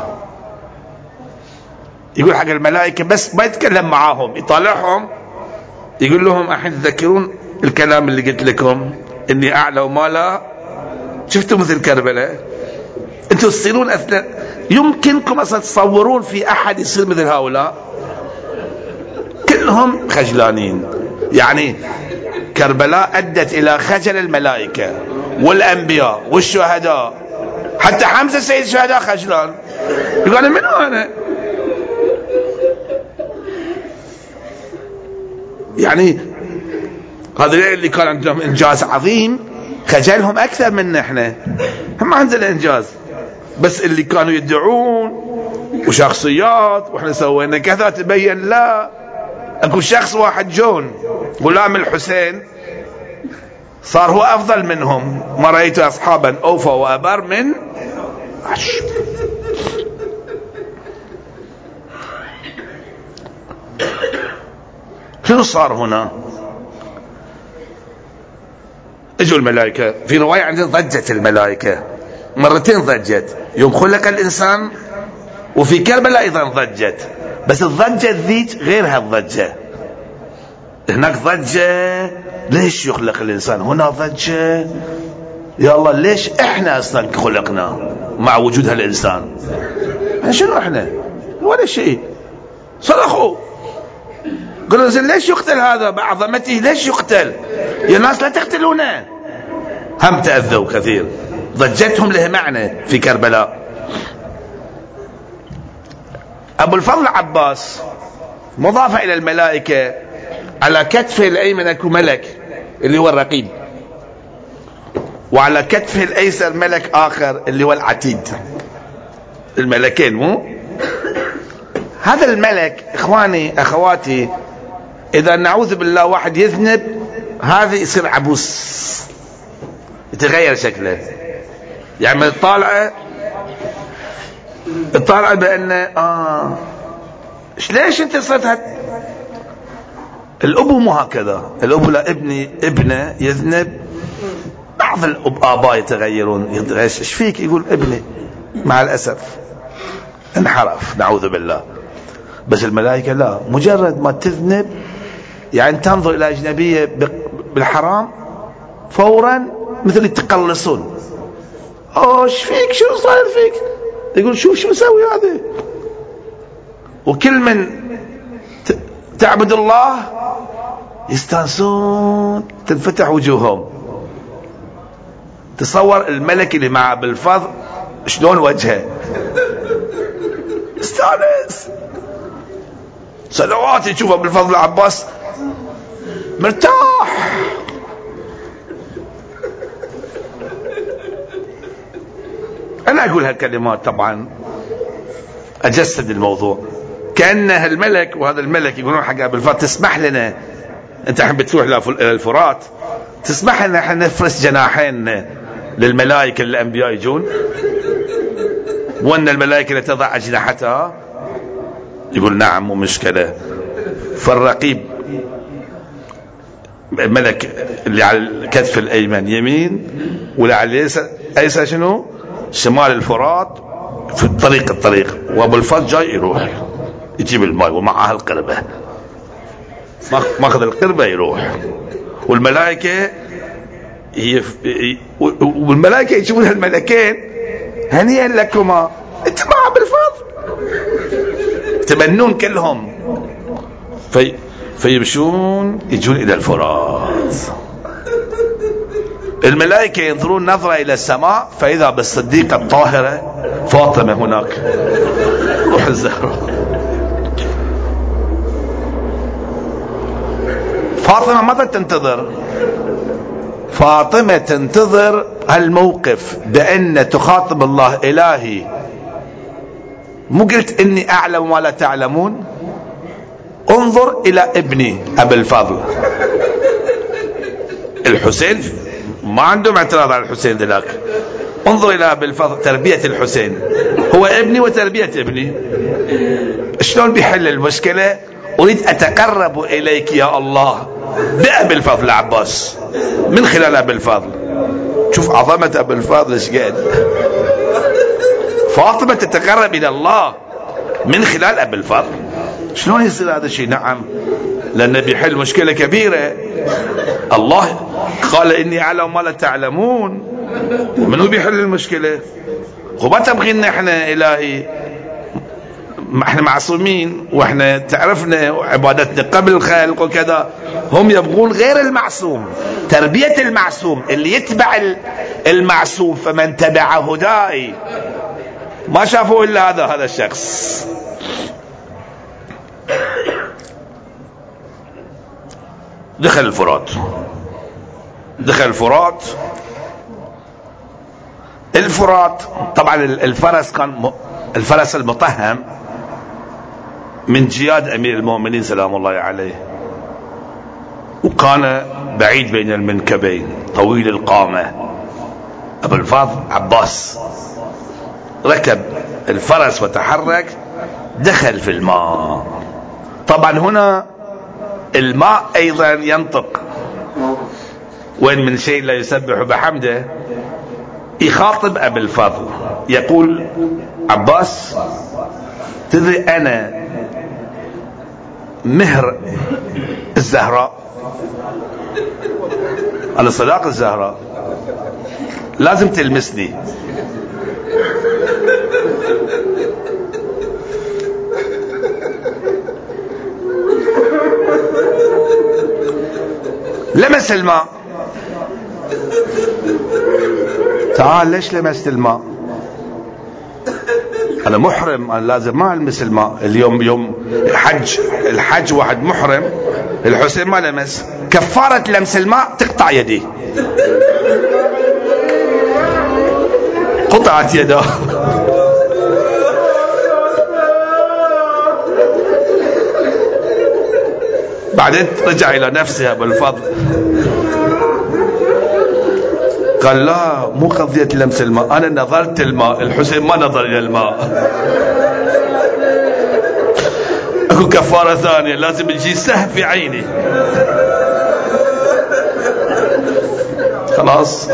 يقول حق الملائكة، بس ما يتكلم معاهم، يطالعهم يقول لهم الحين تذكرون الكلام اللي قلت لكم إني أعلم ما لا. شفتوا مثل كربلاء؟ أنتوا تصيرون يمكنكم أصلا تصورون في أحد يصير مثل هؤلاء؟ كلهم خجلانين. يعني كربلاء أدت إلى خجل الملائكة والأنبياء والشهداء، حتى حمزة سيد الشهداء خجلان، يقول أنا من أنا؟ يعني هذا اللي كان عندهم إنجاز عظيم خجلهم أكثر منا إحنا، هم ما عندنا إنجاز، بس اللي كانوا يدعون وشخصيات وإحنا سوينا كذا، تبين لا، أكو شخص واحد جون غلام الحسين صار هو أفضل منهم. ما رأيت أصحابا أوفى وأبر من عشب. شنو صار هنا؟ اجوا الملائكة، في رواية عندنا ضجت الملائكة مرتين، ضجت يوم خلق الإنسان، وفي كربلاء أيضا ضجت، بس الضجة ذيك غير هالضجة. هناك ضجة ليش يخلق الإنسان، هنا ضجة يا الله ليش إحنا أصلا خلقنا مع وجود هالإنسان. شنو إحنا؟ ولا شيء. صرخوا قالوا ليش يقتل هذا بعظمته، ليش يقتل يا ناس، لا تقتلونه. هم تأذوا كثير، ضجتهم له معنى في كربلاء. أبو الفضل عباس مضاف إلى الملائكة، على كتفه الأيمن أكو ملك اللي هو الرقيب، وعلى كتفه الأيسر ملك آخر اللي هو العتيد. الملكين مو هذا الملك. إخواني أخواتي، إذا نعوذ بالله واحد يذنب، هذا يصير عبوس، يتغير شكله. يعني الطالعة بأن ليش انت صرت الأبو مو هكذا. الأبو لا ابنه يذنب، بعض الآباء يتغيرون، ايش فيك؟ يقول ابني مع الأسف انحرف، نعوذ بالله. بس الملائكة لا، مجرد ما تذنب يعني تنظر إلى أجنبية بالحرام فورا مثل يتقلصون. ايش فيك؟ شو صاير فيك؟ يقول شوف شو مسوي هذا. وكل من تعبد الله يستانسون، تنفتح وجوههم. تصور الملك اللي مع بالفضل شلون وجهه، استانس. سنوات يشوفه بالفضل العباس مرتاح. أنا أقول هالكلمات طبعا أجسد الموضوع، كأنه الملك، وهذا الملك يقولون حق أبو الفضل تسمح لنا، أنت الحين بتروح إلى الفرات، تسمح لنا احنا نفرس جناحين للملائكة اللي الأنبياء يجون، وأن الملائكة اللي تضع أجنحتها؟ يقول نعم مو مشكلة. فالرقيب ملك اللي على الكتف الأيمن يمين، واللي على اليسار شنو؟ شمال الفرات، في الطريق. وابو الفضل جاي يروح يجيب الماء ومعها القربة، ماخذ القربة يروح. والملائكة والملائكة يشوفون الملكين هنيئا لكما، انت مع ابو الفضل، تمنون كلهم. فيمشون يجون الى الفرات. الملائكة ينظرون نظرة إلى السماء فإذا بالصديقة الطاهرة فاطمة هناك، روح الزهراء. فاطمة ماذا تنتظر؟ فاطمة تنتظر الموقف بأن تخاطب الله إلهي، مو قلت إني أعلم ما لا تعلمون، انظر إلى ابني أبي الفضل الحسين، ما عندهم اعتراض على الحسين ذاك، انظر الى ابي الفضل تربية الحسين، هو ابني وتربية ابني، شلون بيحل المشكلة؟ اريد اتقرب اليك يا الله بابي الفضل العباس من خلال ابي الفضل. شوف عظمة ابي الفضل ايش قد. فاطمة تتقرب الى الله من خلال ابي الفضل. شلون يصير هذا الشيء؟ نعم لأنه بيحل مشكلة كبيرة. الله قال إني أعلم ما لا تعلمون، ومن هو بيحل المشكلة؟ وما تبغينا احنا إلهي، احنا معصومين واحنا تعرفنا عبادتنا قبل الخلق وكذا، هم يبغون غير المعصوم، تربية المعصوم اللي يتبع المعصوم. فمن تبع هداي، ما شافوا إلا هذا الشخص. دخل الفرات. طبعا الفرس كان الفرس المطهم من جياد امير المؤمنين سلام الله عليه، وكان بعيد بين المنكبين طويل القامة. ابو الفضل عباس ركب الفرس وتحرك، دخل في الماء. طبعا هنا الماء ايضا ينطق، وين من شيء لا يسبح بحمده. يخاطب ابي الفضل يقول عباس تدري انا مهر الزهراء، انا صداق الزهراء، لازم تلمسني. لمس الماء. تعال ليش لمست الماء؟ انا محرم، انا لازم ما المس الماء. اليوم يوم الحج واحد محرم، الحسين ما لمس، كفارة لمس الماء تقطع يديه. قطعت يداه. بعدين رجع الى نفسه ابو الفضل، قال لا مو قضية لمس الماء، انا نظرت الماء، الحسين ما نظر الى الماء. اكو كفارة ثانية، لازم يجي سهم في عيني. خلاص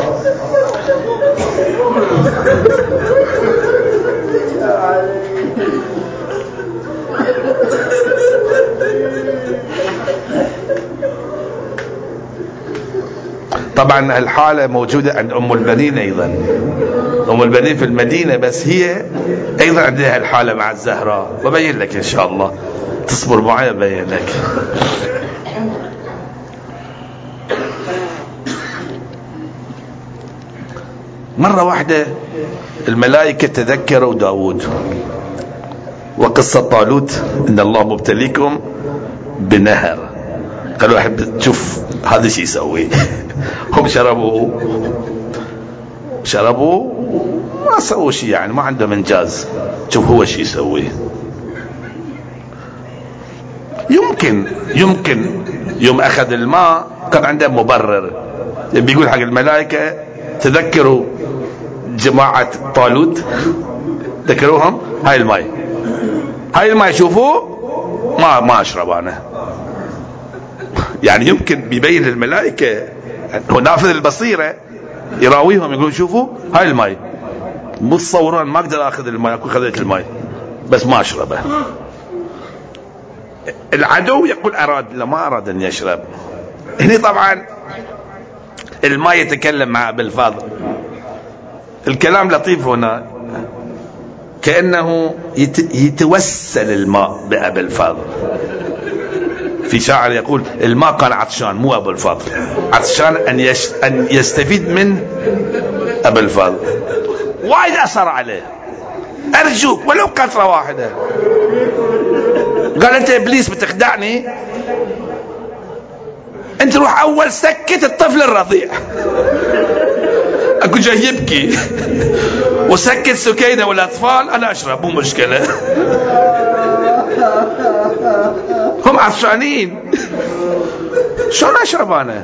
طبعا الحالة موجودة عند أم البنين أيضا، أم البنين في المدينة، بس هي أيضا عندها الحالة مع الزهراء، وبين لك إن شاء الله، تصبر معي بين لك. مرة واحدة الملائكة تذكروا داود وقصة طالوت، إن الله مبتليكم بنهر. قالوا أحب تشوف هذا شيء يسوي. هم شربوا ما سووا شيء، يعني ما عنده منجاز. شوف هو شيء يسوي. يمكن يوم أخذ الماء كان عنده مبرر، بيقول حق الملائكة تذكروا جماعة طالوت، ذكروهم هاي الماء شوفوا ما أشرب أنا. يعني يمكن بيبين للملائكة، هو نافذ البصيرة، يراويهم يقول شوفوا هاي الماء، مو تصورون ما أقدر أخذ الماء، أكون خذيت الماء بس ما أشربه. العدو يقول ما أراد أن يشرب. هنا طبعا الماء يتكلم مع أبي الفاضل، الكلام لطيف هنا، كأنه يتوسل الماء بأبي الفاضل. في شاعر يقول الماء كان عطشان، مو أبو الفاضل، عطشان أن يستفيد من أبي الفاضل. وايد أثر عليه، أرجوك ولو قطرة واحدة. قال أنت إبليس بتخدعني، أنت روح أول سكت الطفل الرضيع. أكو جاي يبكي وسكت سكينة والأطفال، أنا أشرب مو مشكلة. هم عطشانين، شلون أشرب أنا؟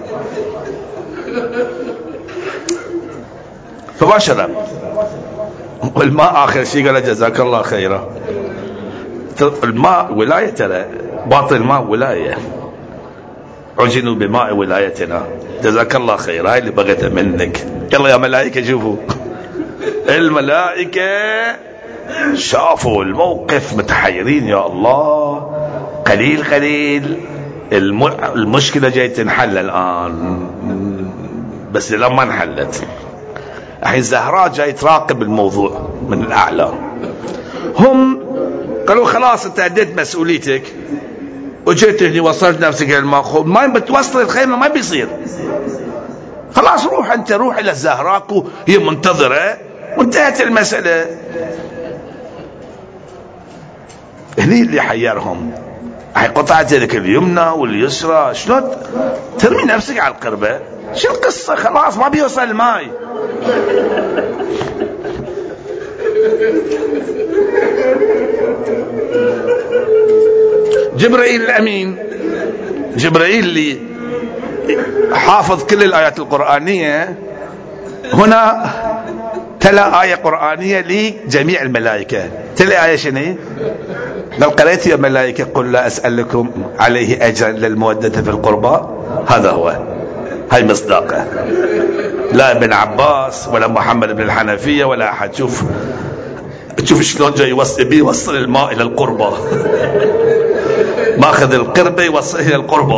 فما شرب. والماء آخر شيء قال جزاك الله خيرا. الماء ولاية، ترى باطل الماء ولاية. عجنوا بماء ولايتنا، جزاك الله خير. هاي اللي بغيتها منك. يلا يا ملائكة شوفوا، الملائكة شافوا الموقف متحيرين. يا الله، قليل المشكلة جاي تنحل الآن، بس لما انحلت الحين زهراء جاي تراقب الموضوع من الأعلى. هم قالوا خلاص أنت أديت مسؤوليتك وجيت هنا وصلت نفسك للماخوذ، ما بتوصل الخيمة ما بيصير. خلاص روح أنت، روح إلى الزهراء هي منتظرة وانتهت المسألة. هني اللي حيرهم، هي قطعت يدك اليمنى واليسرى، شلون ترمي نفسك على القربة؟ شو القصة؟ خلاص ما بيوصل الماء. جبرائيل الأمين، جبرائيل اللي حافظ كل الآيات القرآنية، هنا تلا آية قرآنية لجميع الملائكة. تلا آية شنو؟ لو قرأت يا ملائكة قل لا أسألكم عليه أجرا للمودة في القربى، هذا هو، هاي مصداقه. لا ابن عباس ولا محمد بن الحنفية ولا أحد. شوف شلون جاي يوصل الماء إلى القربة، ماخذ القربة يوصل إلى القربة.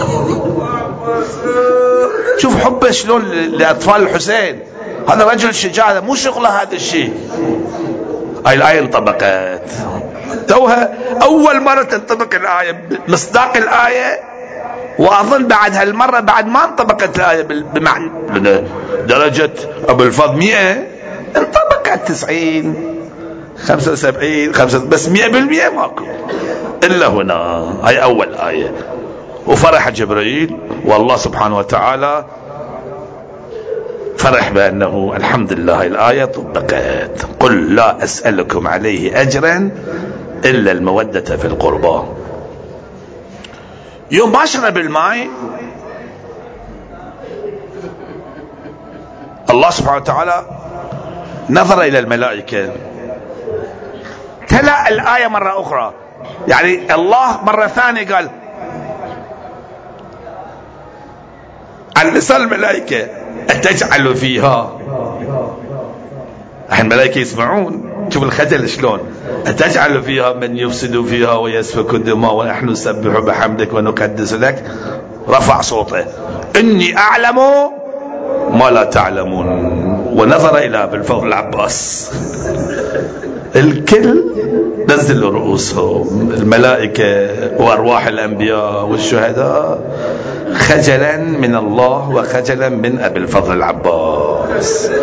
شوف حبه شلون لأطفال الحسين، هذا رجل شجاع، مو شغله هذا الشيء. هاي الآية انطبقت توها أول مرة تنطبق الآية، مصداق الآية. وأظن بعد هالمرة بعد ما انطبقت الآية بمعنى درجة أبو الفضل 100، انطبقت 90 75 بس 100% ماكو إلا هنا. هاي أول آية. وفرح جبرائيل والله سبحانه وتعالى فرح بأنه الحمد لله هاي الآية طبقت. قل لا أسألكم عليه أجرا إلا المودة في القربى. يوم ما شرب الماء الله سبحانه وتعالى نظر إلى الملائكة، تلا الآية مرة أخرى. يعني الله مرة ثانية قال على لسان الملائكة أتجعل فيها. الحين الملائكة يسمعون، شوف الخجل شلون. أتجعل فيها من يفسد فيها ويسفك الدماء ونحن نسبح بحمدك ونقدس لك. رفع صوته إني أعلم ما لا تعلمون. ونظر إلى أبي الفضل العباس، الكل نزل رؤوسهم، الملائكة وأرواح الأنبياء والشهداء، خجلا من الله وخجلا من أبي الفضل العباس.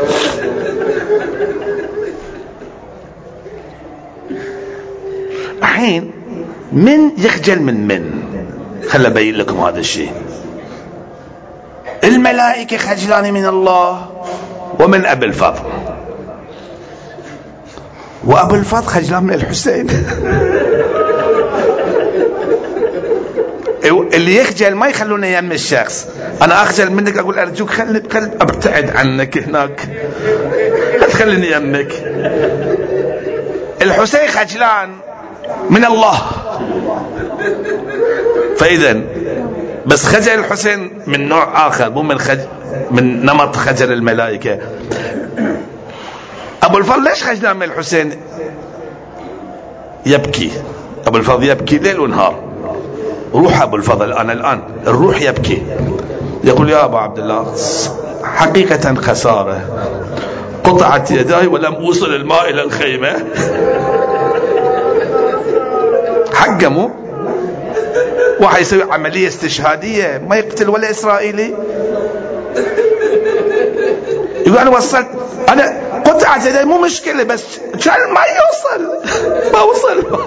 الحين من يخجل من خلى أبين لكم هذا الشيء. الملائكة خجلان من الله ومن أبي الفضل، وأبو الفضل خجلان من الحسين. اللي يخجل ما يخلونه يم الشخص. أنا أخجل منك، أقول أرجوك خل أبتعد عنك هناك، لا تخليني يمك. الحسين خجلان من الله. فإذا بس خجل الحسين من نوع آخر، مو من نمط خجل الملائكة. أبو الفضل ليش خجلان من الحسين؟ يبكي أبو الفضل، يبكي ليل ونهار. روح أبو الفضل الآن الروح يبكي، يقول يا أبا عبد الله حقيقة خسارة، قطعت يداي ولم أوصل الماء إلى الخيمة. حقموا واحد يسوي عملية استشهادية ما يقتل ولا إسرائيلي، يقول أنا وصلت، أنا قطعت يداي مو مشكلة، بس كان ما يوصل، ما وصل.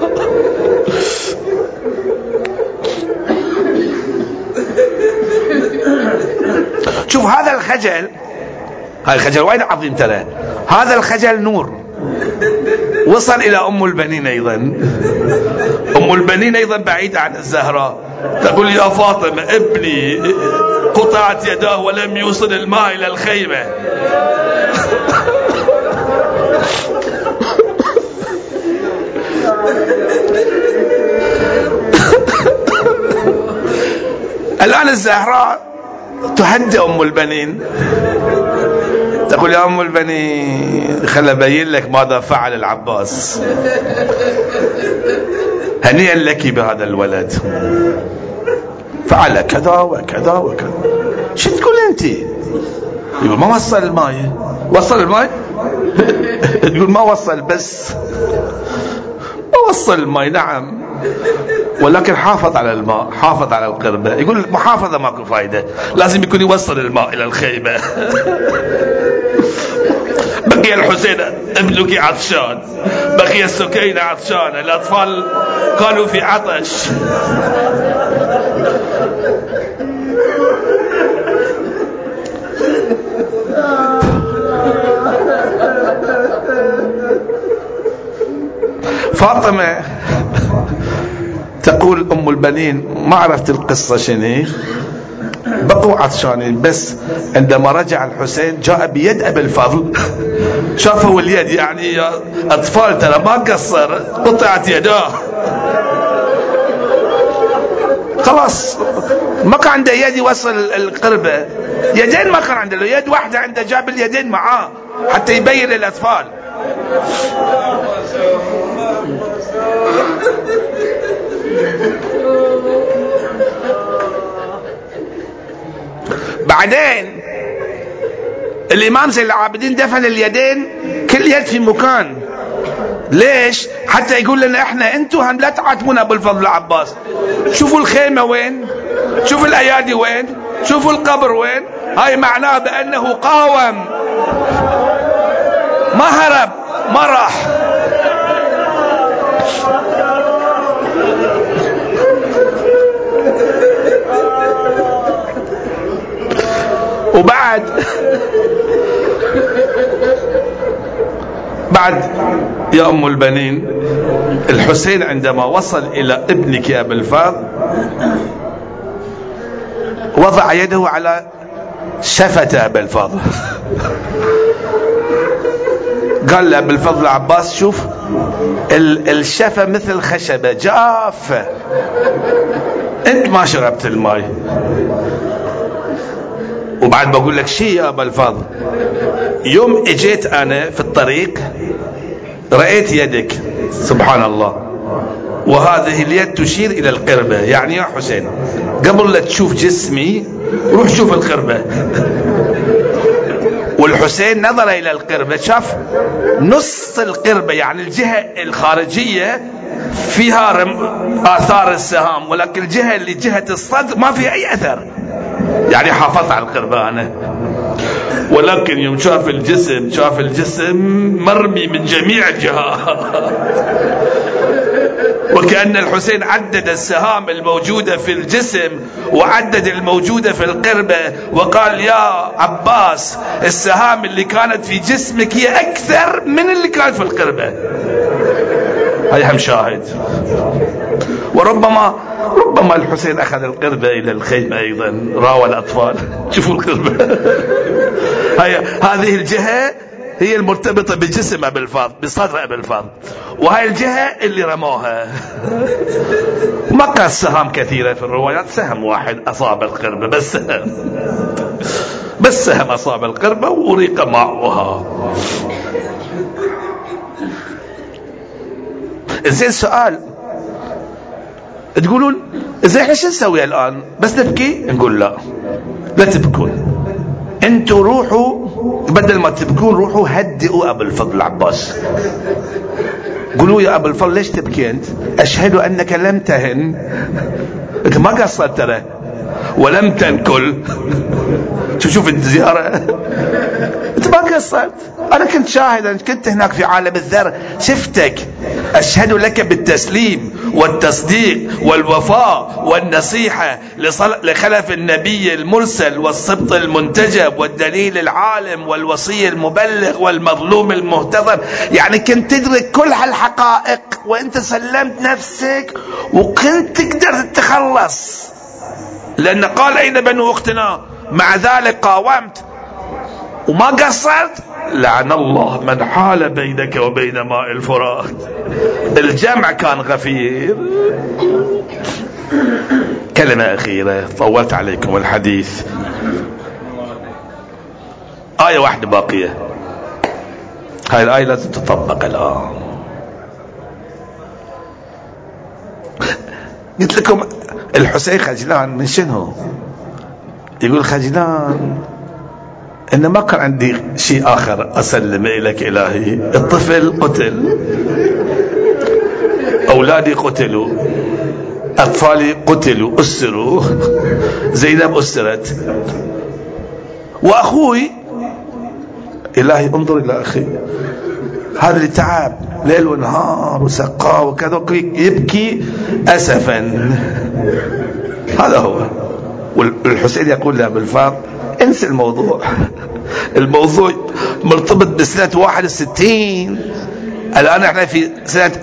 شوف هذا الخجل، هذا الخجل وايد عظيم ترى. هذا الخجل نور وصل إلى أم البنين أيضا. أم البنين أيضا بعيدة عن الزهراء، تقول يا فاطمة ابني قطعت يداه ولم يوصل الماء إلى الخيمة. الآن الزهراء تهدئ أم البنين، تقول يا أم البنين خل أبين لك ماذا فعل العباس، هنيئا لك بهذا الولد، فعل كذا وكذا وكذا. شو تقول أنت؟ يقول ما وصل الماء. وصل الماء؟ تقول ما وصل، بس ما وصل الماء نعم، ولكن حافظ على الماء، حافظ على القربة. يقول محافظة ماكو فايدة، لازم يكون يوصل الماء إلى الخيمة. بقي الحسين ابنك عطشان، بقي السكينة عطشانة، الأطفال كانوا في عطش. فاطمة تقول أم البنين ما عرفت القصة شنو، بقوا عطشانين، بس عندما رجع الحسين جاء بيد أبي الفضل، شافوا اليد، يعني يا أطفال ترى ما قصر، قطعت يداه خلاص، ما كان عنده يد يوصل القربة، يدين ما كان عنده، يد واحدة عنده، جاب اليدين معاه حتى يبين للأطفال. بعدين الإمام زين العابدين دفن اليدين كل يد في مكان. ليش؟ حتى يقول لنا احنا انتوا هم لا تعاتبون ابو الفضل العباس. شوفوا الخيمة وين، شوفوا الايادي وين، شوفوا القبر وين. هاي معناه بانه قاوم، ما هرب، ما راح. وبعد يا أم البنين الحسين عندما وصل إلى ابنك يا أبا الفضل وضع يده على شفة أبا الفضل، قال لأبا الفضل العباس شوف الشفة مثل خشبة جافة، أنت ما شربت الماء. وبعد بقول لك شيء يا أبا الفضل، يوم اجيت أنا في الطريق رأيت يدك سبحان الله، وهذه اليد تشير إلى القربة، يعني يا حسين قبل لا تشوف جسمي روح شوف القربة. والحسين نظر إلى القربة شاف نص القربة، يعني الجهة الخارجية فيها آثار السهام، ولكن الجهة اللي جهة الصدر ما فيها أي أثر، يعني حافظ على القربة أنا. ولكن يوم شاف الجسم مرمي من جميع الجهات، وكأن الحسين عدد السهام الموجودة في الجسم وعدد الموجودة في القربة، وقال يا عباس السهام اللي كانت في جسمك هي أكثر من اللي كانت في القربة. هيا هم شاهد. وربما الحسين أخذ القربة إلى الخيمة أيضا، راوى الأطفال شوفوا القربة. هذه الجهة هي المرتبطة بجسم أبي الفضل، بصدر أبي الفضل، وهي الجهة اللي رموها. ما كان سهام كثيرة في الروايات، سهم واحد أصاب القربة، بس سهم أصاب القربة وريق معها. زين سؤال، تقولون زين احنا شو نسوي الآن؟ بس نبكي؟ نقول لا تبكون، انتوا روحوا بدل ما تبكون روحوا هدئوا ابو الفضل العباس، قولوا يا ابو الفضل ليش تبكي انت؟ اشهد انك لم تهن، انت ما قصرت ترى ولم تنكل. شوف الزيارة، انت ما قصرت، انا كنت شاهدا، كنت هناك في عالم الذر شفتك، اشهد لك بالتسليم والتصديق والوفاء والنصيحة لخلف النبي المرسل والسبط المنتجب والدليل العالم والوصي المبلغ والمظلوم المهتضم، يعني كنت تدرك كل هالحقائق وانت سلمت نفسك وكنت تقدر تتخلص، لأن قال أين بنو أختنا، مع ذلك قاومت وما قصرت. لعن الله من حال بينك وبين ماء الفرات. الجمع كان غفير. كلمة أخيرة، طولت عليكم الحديث. آية واحدة باقية، هاي الآية لازم تطبق الآن. قلت لكم الحسين خجلان من شنو؟ يقول خجلان إن ما كان عندي شيء آخر أسلم إليك إلهي. الطفل قتل، أولادي قتلوا، أطفالي قتلوا أسروا، زينب أسرت، وأخوي إلهي انظر إلى أخي هذا اللي تعب ليل ونهار وسقاه وكذا يبكي أسفا. هذا هو. والحسين يقول لأبي الفضل انسى الموضوع مرتبط بسنة 61، الآن احنا في سنة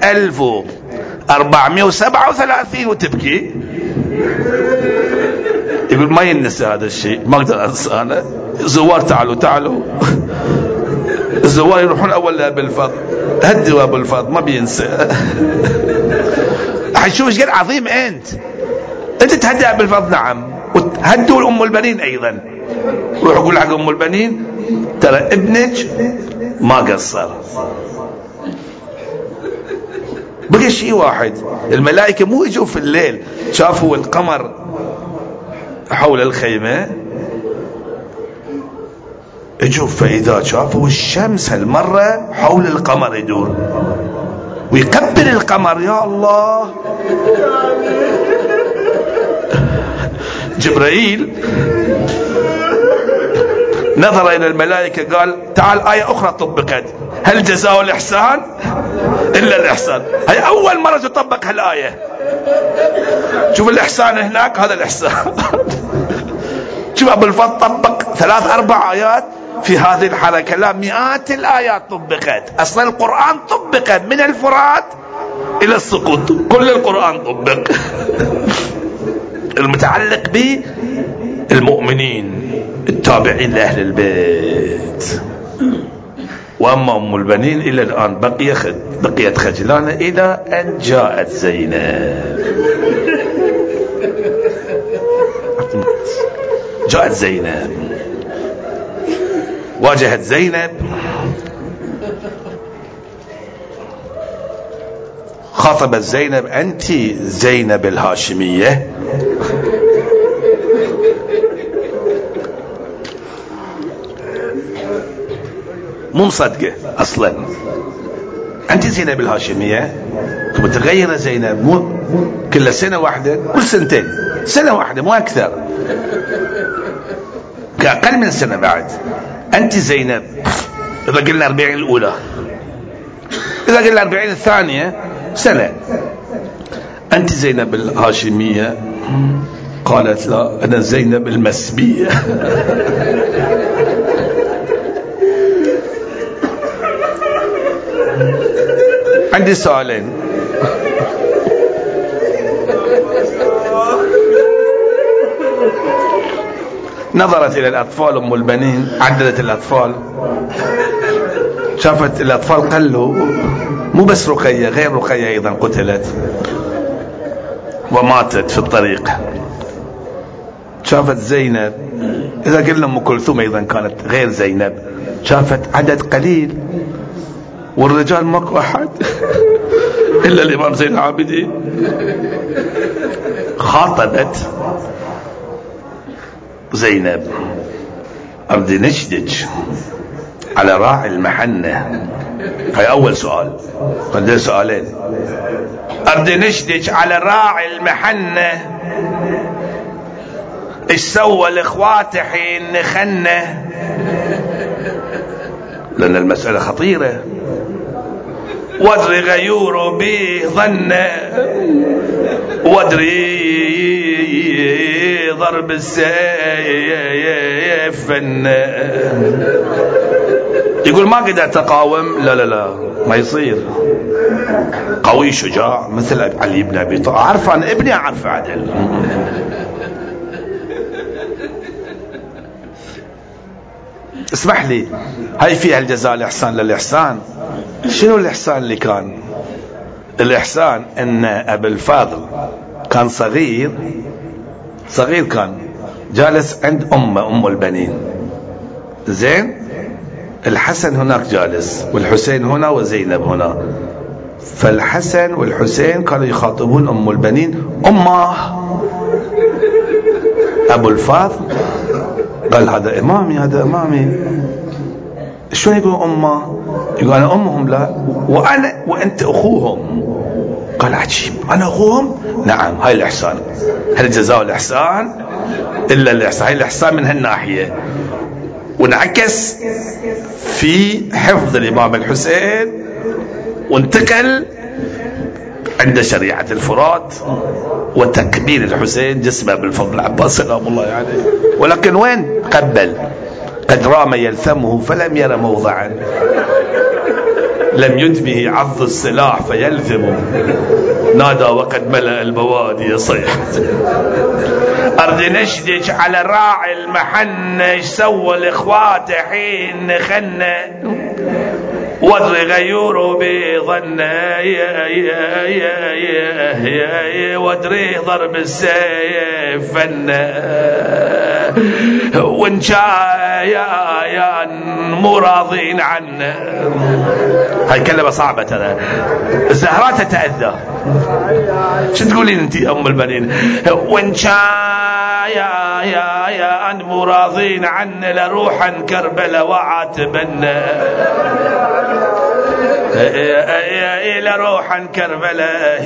1437 وتبكي. يقول ما ينسى هذا الشيء، ما اقدر انسى انا. زوار تعالوا الزوار يروحون اول لأبي الفضل، هدوا ابو الفضل ما بينسى. حنشوف ايش قد عظيم انت تهدي ابو الفضل. نعم، وهدوا ام البنين ايضا، روحوا قول حق ام البنين ترى ابنك ما قصر. بقى شيء واحد، الملائكة مو اجوا في الليل شافوا القمر حول الخيمة، اجوا فإذا شافوا الشمس هالمرة حول القمر يدور ويقبل القمر. يا الله، جبرائيل نظر إلى الملائكة قال تعال آية أخرى طبقت، هل جزاء الإحسان إلا الإحسان. هي أول مرة تطبق هالآية. شوف الإحسان هناك، هذا الإحسان. شوف أبو الفضل طبق 3-4 آيات في هذه الحركة، لا مئات الآيات طبقت. أصلا القرآن طبق من الفرات إلى السقوط، كل القرآن طبق. المتعلق بالمؤمنين التابعين لأهل البيت. وأما أم البنين إلى الآن بقيت خجلانة إلى أن جاءت زينب. جاءت زينب، واجهت زينب، خاطبت زينب أنت زينب الهاشمية. مو مصدقة أصلا. أنت زينب الهاشمية متغيرة زينب، مو كل سنة واحدة، كل سنتين، سنة واحدة مو أكثر، كأقل من سنة بعد. أنت زينب إذا قلنا 40 الأولى، إذا قلنا 40 الثانية سنة. أنت زينب الهاشمية. قالت لا، أنا زينب المسبية. عندي سؤالين. نظرت إلى الأطفال أم البنين، عدلت الأطفال، شافت الأطفال قلوا، مو بس رقية، غير رقية أيضا قتلت وماتت في الطريق. شافت زينب، إذا قلنا أم كلثوم أيضا كانت غير زينب، شافت عدد قليل والرجال ماكو أحد إلا الإمام زين العابدين. خاطبت زينب: أرضي نشدج على راعي المحنة. هاي أول سؤال، عندنا سؤالين. أرضي نشدج على راعي المحنة، إيش سوى الإخوات حين نخنه؟ لأن المسألة خطيرة. وادري غيور بي ظنه، وادري ضرب السيف فنه. يقول ما قدرت أقاوم. لا لا لا، ما يصير. قوي شجاع مثل علي بن أبي طالب. أعرف عن ابني، أعرف عدل. اسمح لي، هاي فيها الجزاء الإحسان للإحسان. شنو الإحسان اللي كان؟ الإحسان أن أبي الفاضل كان صغير كان جالس عند أم البنين، زين؟ الحسن هناك جالس، والحسين هنا، وزينب هنا. فالحسن والحسين كانوا يخاطبون أم البنين: أمه. أبو الفاضل قال: هذا إمامي، هذا إمامي. شلون يقول أمه؟ يقول: أنا أمهم. لا، وأنا وأنت أخوهم. قال: عجيب، أنا أخوهم؟ نعم. هاي الإحسان. هل جزاء الإحسان إلا الإحسان. هاي الإحسان من هالناحية. وانعكس في حفظ الإمام الحسين، وانتقل عند شريعة الفرات وتكبير الحسين جسمه بالفضل العباس سلام الله عليه. ولكن وين قبل؟ قد رام يلثمه فلم ير موضعا، لم يدبه عض السلاح فيلثم، نادى وقد ملأ البوادي صيحة. أرض نشدج على راعي المحنة، ايش سوى الإخوات حين خنة؟ وادري غيور بظنه، وادري ضرب السيف فنه. وان يا مو راضين عنه. هاي كلمة صعبة ترى، الزهراء تتأذى. شو تقولين انت ام البنين؟ وان يا مو راضين عنه، لروحا كربلاء وعاتبنا، إلى روحا كربلاء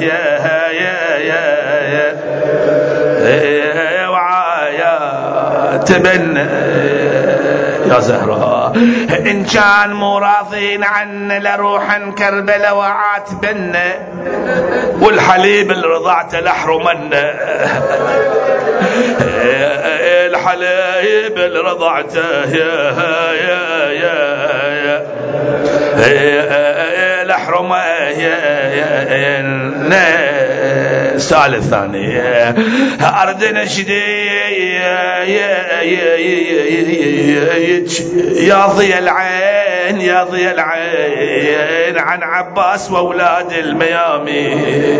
وعاتبنا يا زهراء. إن كان مو راضين عنا لروحا كربلاء وعاتبنا، والحليب اللي رضعته لحرمنا. الحليب اللي رضعته لحرمه. السؤال الثاني: أرض نشدي يا ضي العين، يا ضي العين، عن عباس وأولاد الميامي،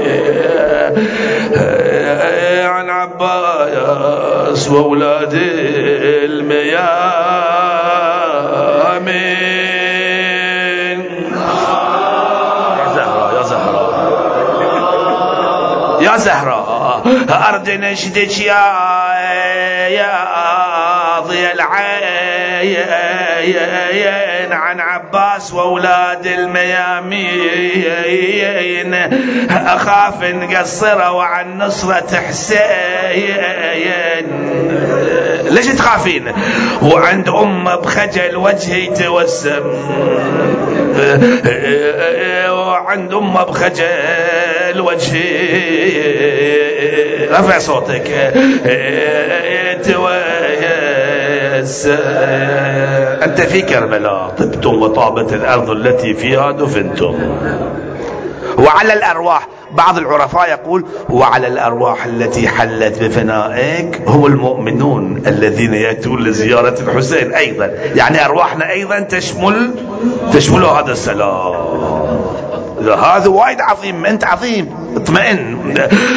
عن عباس وأولاد الميامي. يا زهراء أرض نشدك يا ضي العين، عن عباس وأولاد الميامين أخاف نقصره وعن نصرة حسين. ليش تخافين؟ وعند أمه بخجل وجهي توسم، وعند أمه بخجل وجهي، رفع صوتك، أنت في كربلاء طبتم وطابت الأرض التي فيها دفنتم. وعلى الأرواح، بعض العرفاء يقول وعلى الأرواح التي حلت بفنائك هم المؤمنون الذين يأتون لزيارة الحسين أيضا، يعني أرواحنا أيضا تشمل هذا السلام. هذا وايد عظيم، أنت عظيم، اطمئن.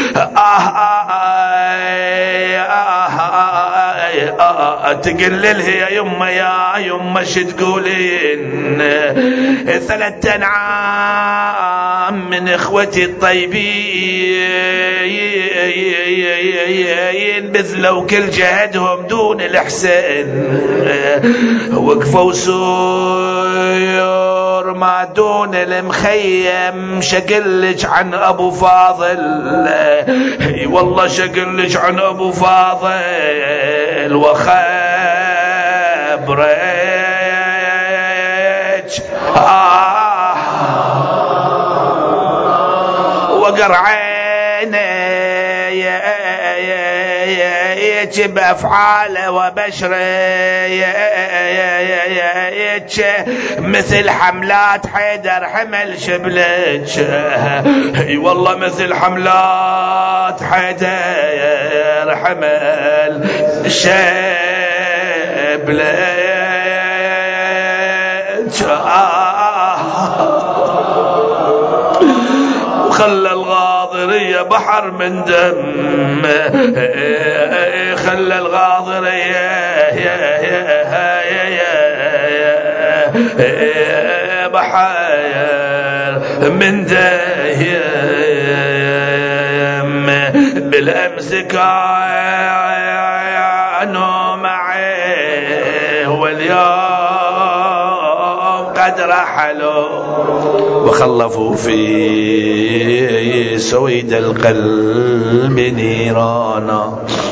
تقللها يا يمه يا يمه شو تقولين؟ 3 أنعام من اخوتي الطيبين بذلوا كل جهدهم دون الحسين، وقفوا سيور ما دون المخيم. شقلج عن ابو فاضل، اي والله شقلج عن ابو فاضل وخبرج وقرعيني بأفعاله وبشره مثل حملات حيدر حمل شبلج. اي والله مثل حملات حيدر حمل شبلج، وخلى الغاضرية بحر من دم، خلى الغاضرية بحر من دم. بالأمس كانوا معي واليوم قد رحلوا، وخلفوا في سويد القلب نيرانا.